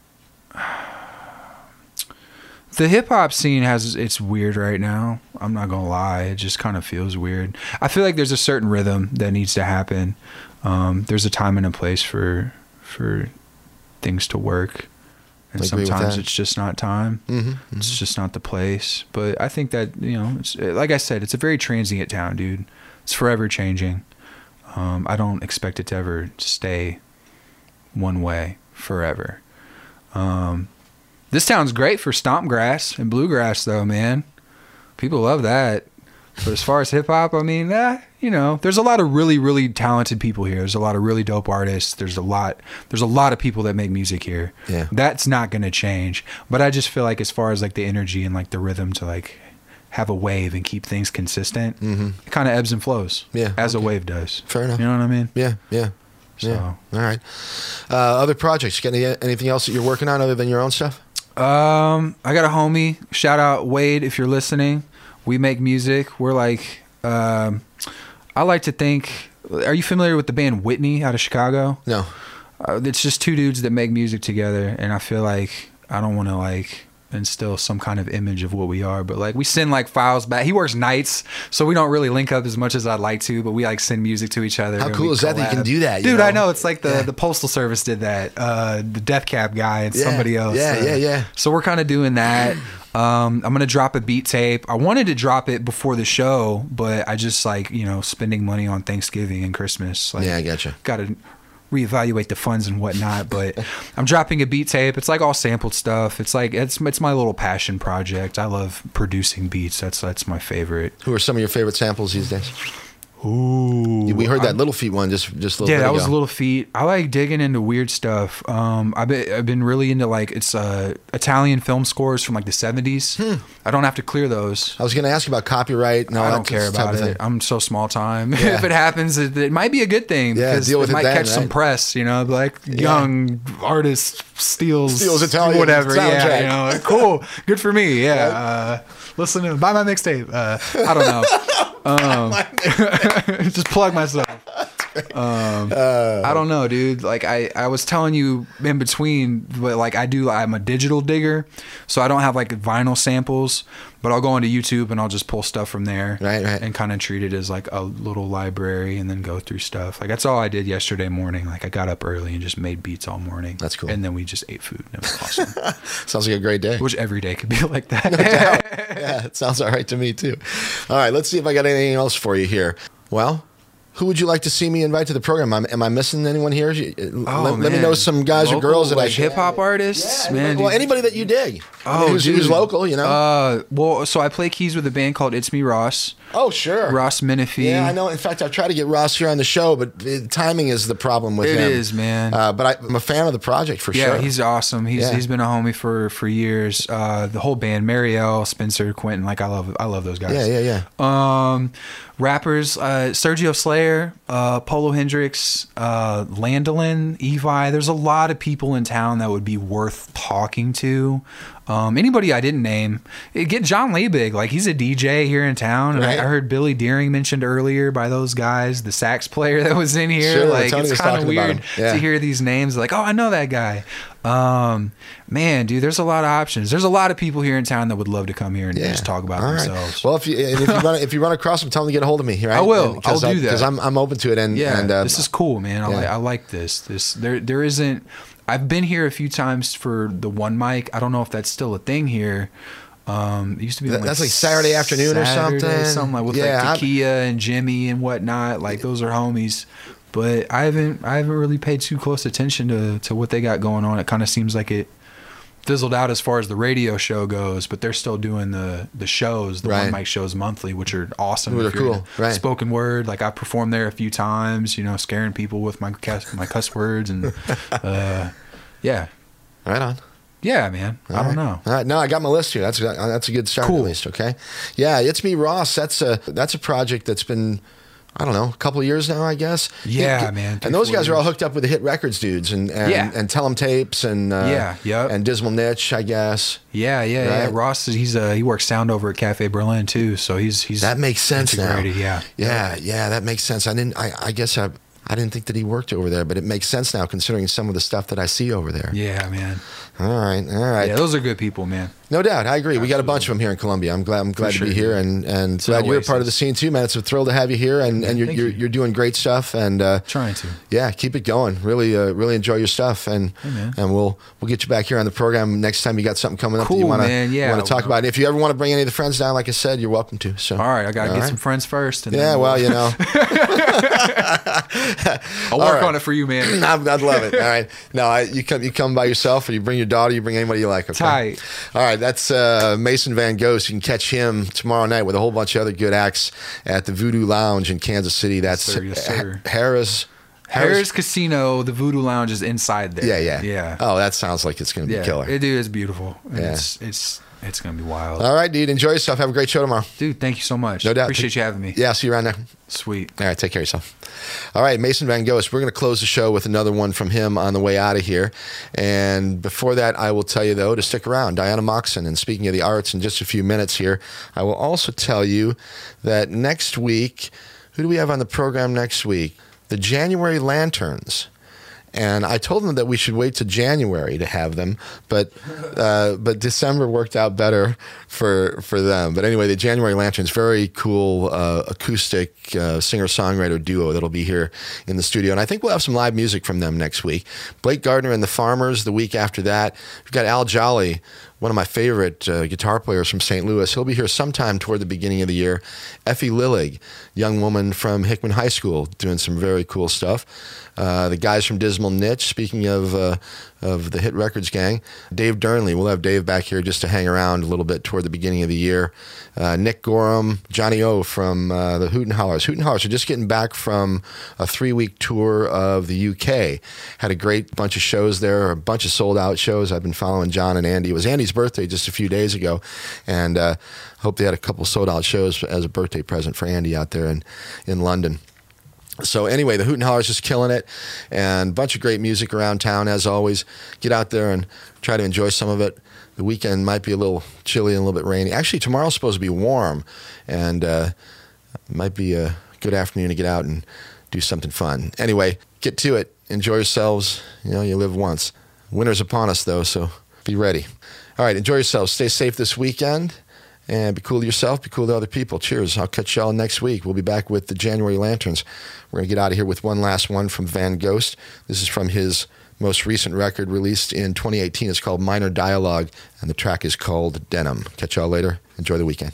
the hip hop scene has it's weird right now. I'm not gonna lie, it just kind of feels weird. I feel like there's a certain rhythm that needs to happen. Um, there's a time and a place for for things to work, and I agree with sometimes that. it's just not time. Mm-hmm. It's just not the place. But I think that, you know, it's, like I said, it's a very transient town, dude. It's forever changing. Um, I don't expect it to ever stay one way forever. Um, this town's great for stomp grass and bluegrass, though, man. People love that. But as far as hip hop, I mean, eh, you know, there's a lot of really, really talented people here. There's a lot of really dope artists. There's a lot. There's a lot of people that make music here. Yeah. That's not gonna change. But I just feel like as far as like the energy and like the rhythm to like have a wave and keep things consistent, Mm-hmm. it kind of ebbs and flows. Yeah, As okay. a wave does. Fair enough. You know what I mean? Yeah, yeah. So. Yeah. All right. Uh, other projects? You got any, anything else that you're working on other than your own stuff? Um, I got a homie. Shout out Wade if you're listening. We make music. We're like, um, I like to think. Are you familiar with the band Whitney out of Chicago? No. Uh, it's just two dudes that make music together, and I feel like I don't want to like instill some kind of image of what we are, but like we send like files back. He works nights, so we don't really link up as much as I'd like to, but we like send music to each other. How and cool we is that that you can collab. do that, you dude? know? I know it's like the Yeah. the Postal Service did that. Uh, the Death Cab guy and Yeah, somebody else. yeah, uh, yeah, yeah. So we're kind of doing that. Um, I'm gonna drop a beat tape. I wanted to drop it before the show, but I just like you know spending money on Thanksgiving and Christmas. Like, Yeah, I gotcha. Got to reevaluate the funds and whatnot. But I'm dropping a beat tape. It's like all sampled stuff. It's like it's it's my little passion project. I love producing beats. That's that's my favorite. Who are some of your favorite samples these days? Ooh, We heard that I'm- Little Feat one just just a little Yeah, bit that was ago. Little Feat. I like digging into weird stuff. Um, I've been I've been really into like it's uh Italian film scores from like the seventies. I don't have to clear those. I was going to ask you about copyright. No, I that don't care type about of thing. it. I'm so small time. Yeah. If it happens, it, it might be a good thing Yeah, because deal with it it might then, catch some right? press. You know, like young artist steals Steals Italian whatever. Yeah, soundtrack. you know, like, cool, good for me. Yeah, uh, listen to buy my mixtape. Uh, I don't know. Um, just plug myself. Um, I don't know, dude. Like I, I was telling you in between, but like I do, I'm a digital digger, so I don't have like vinyl samples, but I'll go into YouTube and I'll just pull stuff from there, Right, right. and kind of treat it as like a little library and then go through stuff. Like that's all I did yesterday morning. Like I got up early and just made beats all morning. That's cool. And then we just ate food. And it was awesome. Sounds like a great day. Which every day could be like that. Yeah, it sounds all right to me too. All right, let's see if I got anything else for you here. Well, who would you like to see me invite to the program? Am, am I missing anyone here? You- Oh, let, let me man. know some guys Local, or girls that I like should. hip hop artists, Yeah, man. well, dude. anybody that you dig. I mean, Oh, who's, dude. who's local, you know? Uh, well, so I play keys with a band called It's Me Ross. oh, sure. Ross Menifee. Yeah, I know. In fact, I've tried to get Ross here on the show, but the timing is the problem with It him. is, man. Uh, but I, I'm a fan of the project for Yeah, sure. he's awesome. He's Yeah. he's been a homie for for years. Uh, the whole band, Marielle, Spencer, Quentin, like I love I love those guys. Yeah, yeah, yeah. Um, rappers, uh, Sergio Slayer, uh, Polo Hendrix, uh, Landolin, Evi. There's a lot of people in town that would be worth talking to. Um, anybody I didn't name, eh, get John Leibig. Like he's a D J here in town, and Right. I, I heard Billy Deering mentioned earlier by those guys, the sax player that was in here. Sure, like Tony it's was kind of talking about weird him. Yeah. to hear these names. Like, oh, I know that guy. Um, man, dude, there's a lot of options. There's a lot of people here in town that would love to come here and Yeah. just talk about All right. themselves. Well, if you and if you run if you run across them, tell them to get a hold of me. Right? I will. And- 'cause I'll I- do that. because I'm I'm open to it. And Yeah, and, uh, this is cool, man. I, yeah. like, I like this. This there there isn't. I've been here a few times for the one mic. I don't know if that's still a thing here. Um, it used to be on, That- that's like Saturday afternoon or Saturday, something? something like with Yeah, like I'm- Takia and Jimmy and whatnot. Like those are homies. But I haven't I haven't really paid too close attention to to what they got going on. It kind of seems like it fizzled out as far as the radio show goes, but they're still doing the the shows, the Right. one mic shows monthly, which are awesome. Ooh, if they're you're cool. into Right. Spoken word, like I performed there a few times, you know, scaring people with my cuss, my cuss words and uh, yeah, right on. yeah, man. I All don't right. know. All right, no, I got my list here. That's that's a good start Cool. at least. Okay, yeah, It's Me Ross. That's a that's a project that's been, I don't know, a couple of years now, I guess. Yeah, He- man, three, And those four guys are all years. hooked up with the Hit Records dudes and and, Yeah. and Tell 'em Tapes and uh, Yeah, yep. and Dismal Niche, I guess. Yeah, yeah, yeah. Right. Ross, he's uh, he works sound over at Cafe Berlin too, so he's he's That makes sense now. integrated, Yeah, Yeah, yeah, that makes sense. I didn't. I, I guess I. I didn't think that he worked over there, but it makes sense now considering some of the stuff that I see over there. yeah, man. All right, all right. Yeah, those are good people, man. No doubt, I agree. We got a bunch of them here in Columbia. I'm glad. I'm glad to sure, be here, dude. and and It's an glad you're a part of the oasis. scene too, man. It's a thrill to have you here, and, and you're Thank you're, you. you're doing great stuff, and uh, Trying to. yeah, keep it going. Really, uh, really enjoy your stuff, and man. and we'll we'll get you back here on the program next time you got something coming up that you Cool, want to man. Yeah, want to talk well- about. If you ever want to bring any of the friends down, like I said, you're welcome to. So All right, I gotta All get right. some friends first. And Yeah, then well, we'll- you know, I'll work all right. on it for you, man. I'd, I'd love it. All right, no, I, you come you come by yourself, or you bring your daughter, you bring anybody you like. Okay? Tight. All right, that's uh, Mason Van Ghost. You can catch him tomorrow night with a whole bunch of other good acts at the Voodoo Lounge in Kansas City. That's sir, yes, sir. Ha- Harris. Harris Casino, the Voodoo Lounge is inside there. Yeah, yeah, yeah. Oh, that sounds like it's going to be yeah, killer. it, dude, it's beautiful. And Yeah. It's it's it's gonna be wild. All right, dude. Enjoy yourself. Have a great show tomorrow. Dude, thank you so much. No doubt. Appreciate you having me. Yeah, see you around there. Sweet. All right, take care of yourself. All right, Mason Van Ghost. We're going to close the show with another one from him on the way out of here. And before that, I will tell you, though, to stick around. Diana Moxon. And speaking of the arts, in just a few minutes here, I will also tell you that next week, who do we have on the program next week? The January Lanterns. And I told them that we should wait to January to have them, but uh, but December worked out better for for them. But anyway, the January Lanterns, very cool uh, acoustic uh, singer-songwriter duo that'll be here in the studio. And I think we'll have some live music from them next week. Blake Gardner and the Farmers the week after that. We've got Al Jolly one of my favorite uh, guitar players from Saint Louis. He'll be here sometime toward the beginning of the year. Effie Lillig, young woman from Hickman High School, doing some very cool stuff. Uh, the guys from Dismal Niche, speaking of uh, of the Hit Records gang, Dave Durnley. We'll have Dave back here just to hang around a little bit toward the beginning of the year. Uh, Nick Gorham, Johnny O from uh, the Hoot and Hollers. Hoot and Hollers are just getting back from a three-week tour of the U K. Had a great bunch of shows there, a bunch of sold-out shows. I've been following John and Andy. It was Andy's birthday just a few days ago, and uh, hope they had a couple sold-out shows as a birthday present for Andy out there in, in London. So anyway, the Hoot and Hollers just killing it, and a bunch of great music around town as always. Get out there and try to enjoy some of it. The weekend might be a little chilly and a little bit rainy. Actually, tomorrow's supposed to be warm, and uh, might be a good afternoon to get out and do something fun. Anyway, get to it. Enjoy yourselves. You know, you live once. Winter's upon us, though, so be ready. All right, enjoy yourselves. Stay safe this weekend. And be cool to yourself, be cool to other people. Cheers. I'll catch y'all next week. We'll be back with the January Lanterns. We're going to get out of here with one last one from Van Ghost. This is from his most recent record released in twenty eighteen. It's called Minor Dialogue, and the track is called Denim. Catch y'all later. Enjoy the weekend.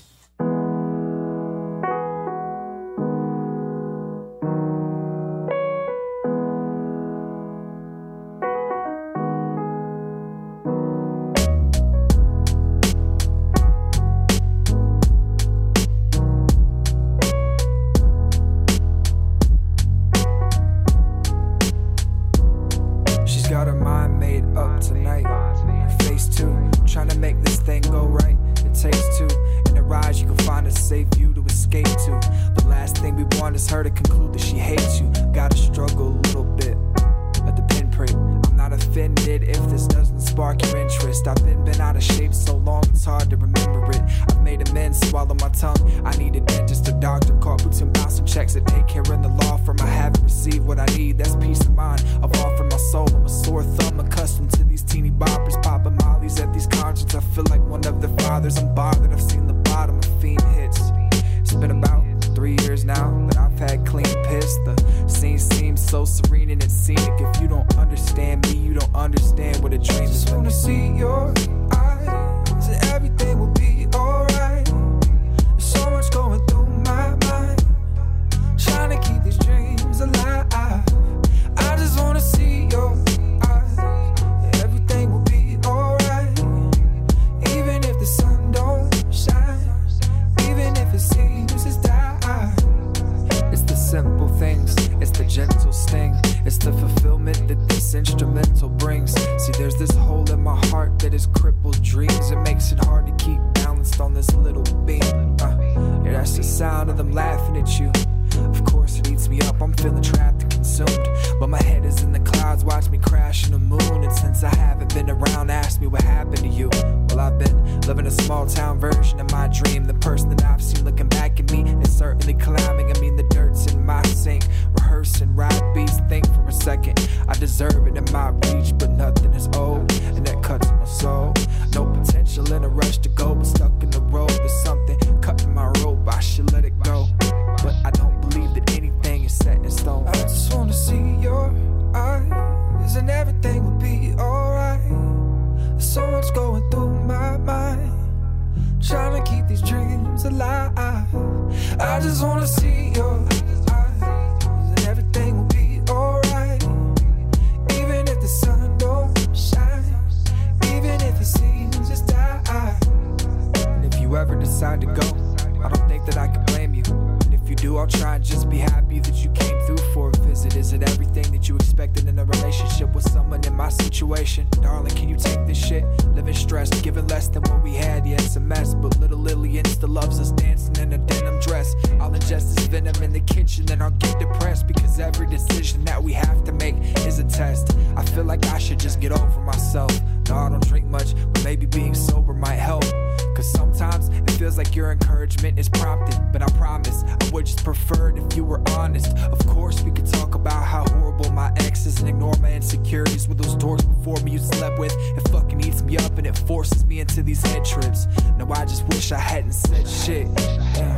Forces me into these head trips. No, I just wish I hadn't said shit. Yeah.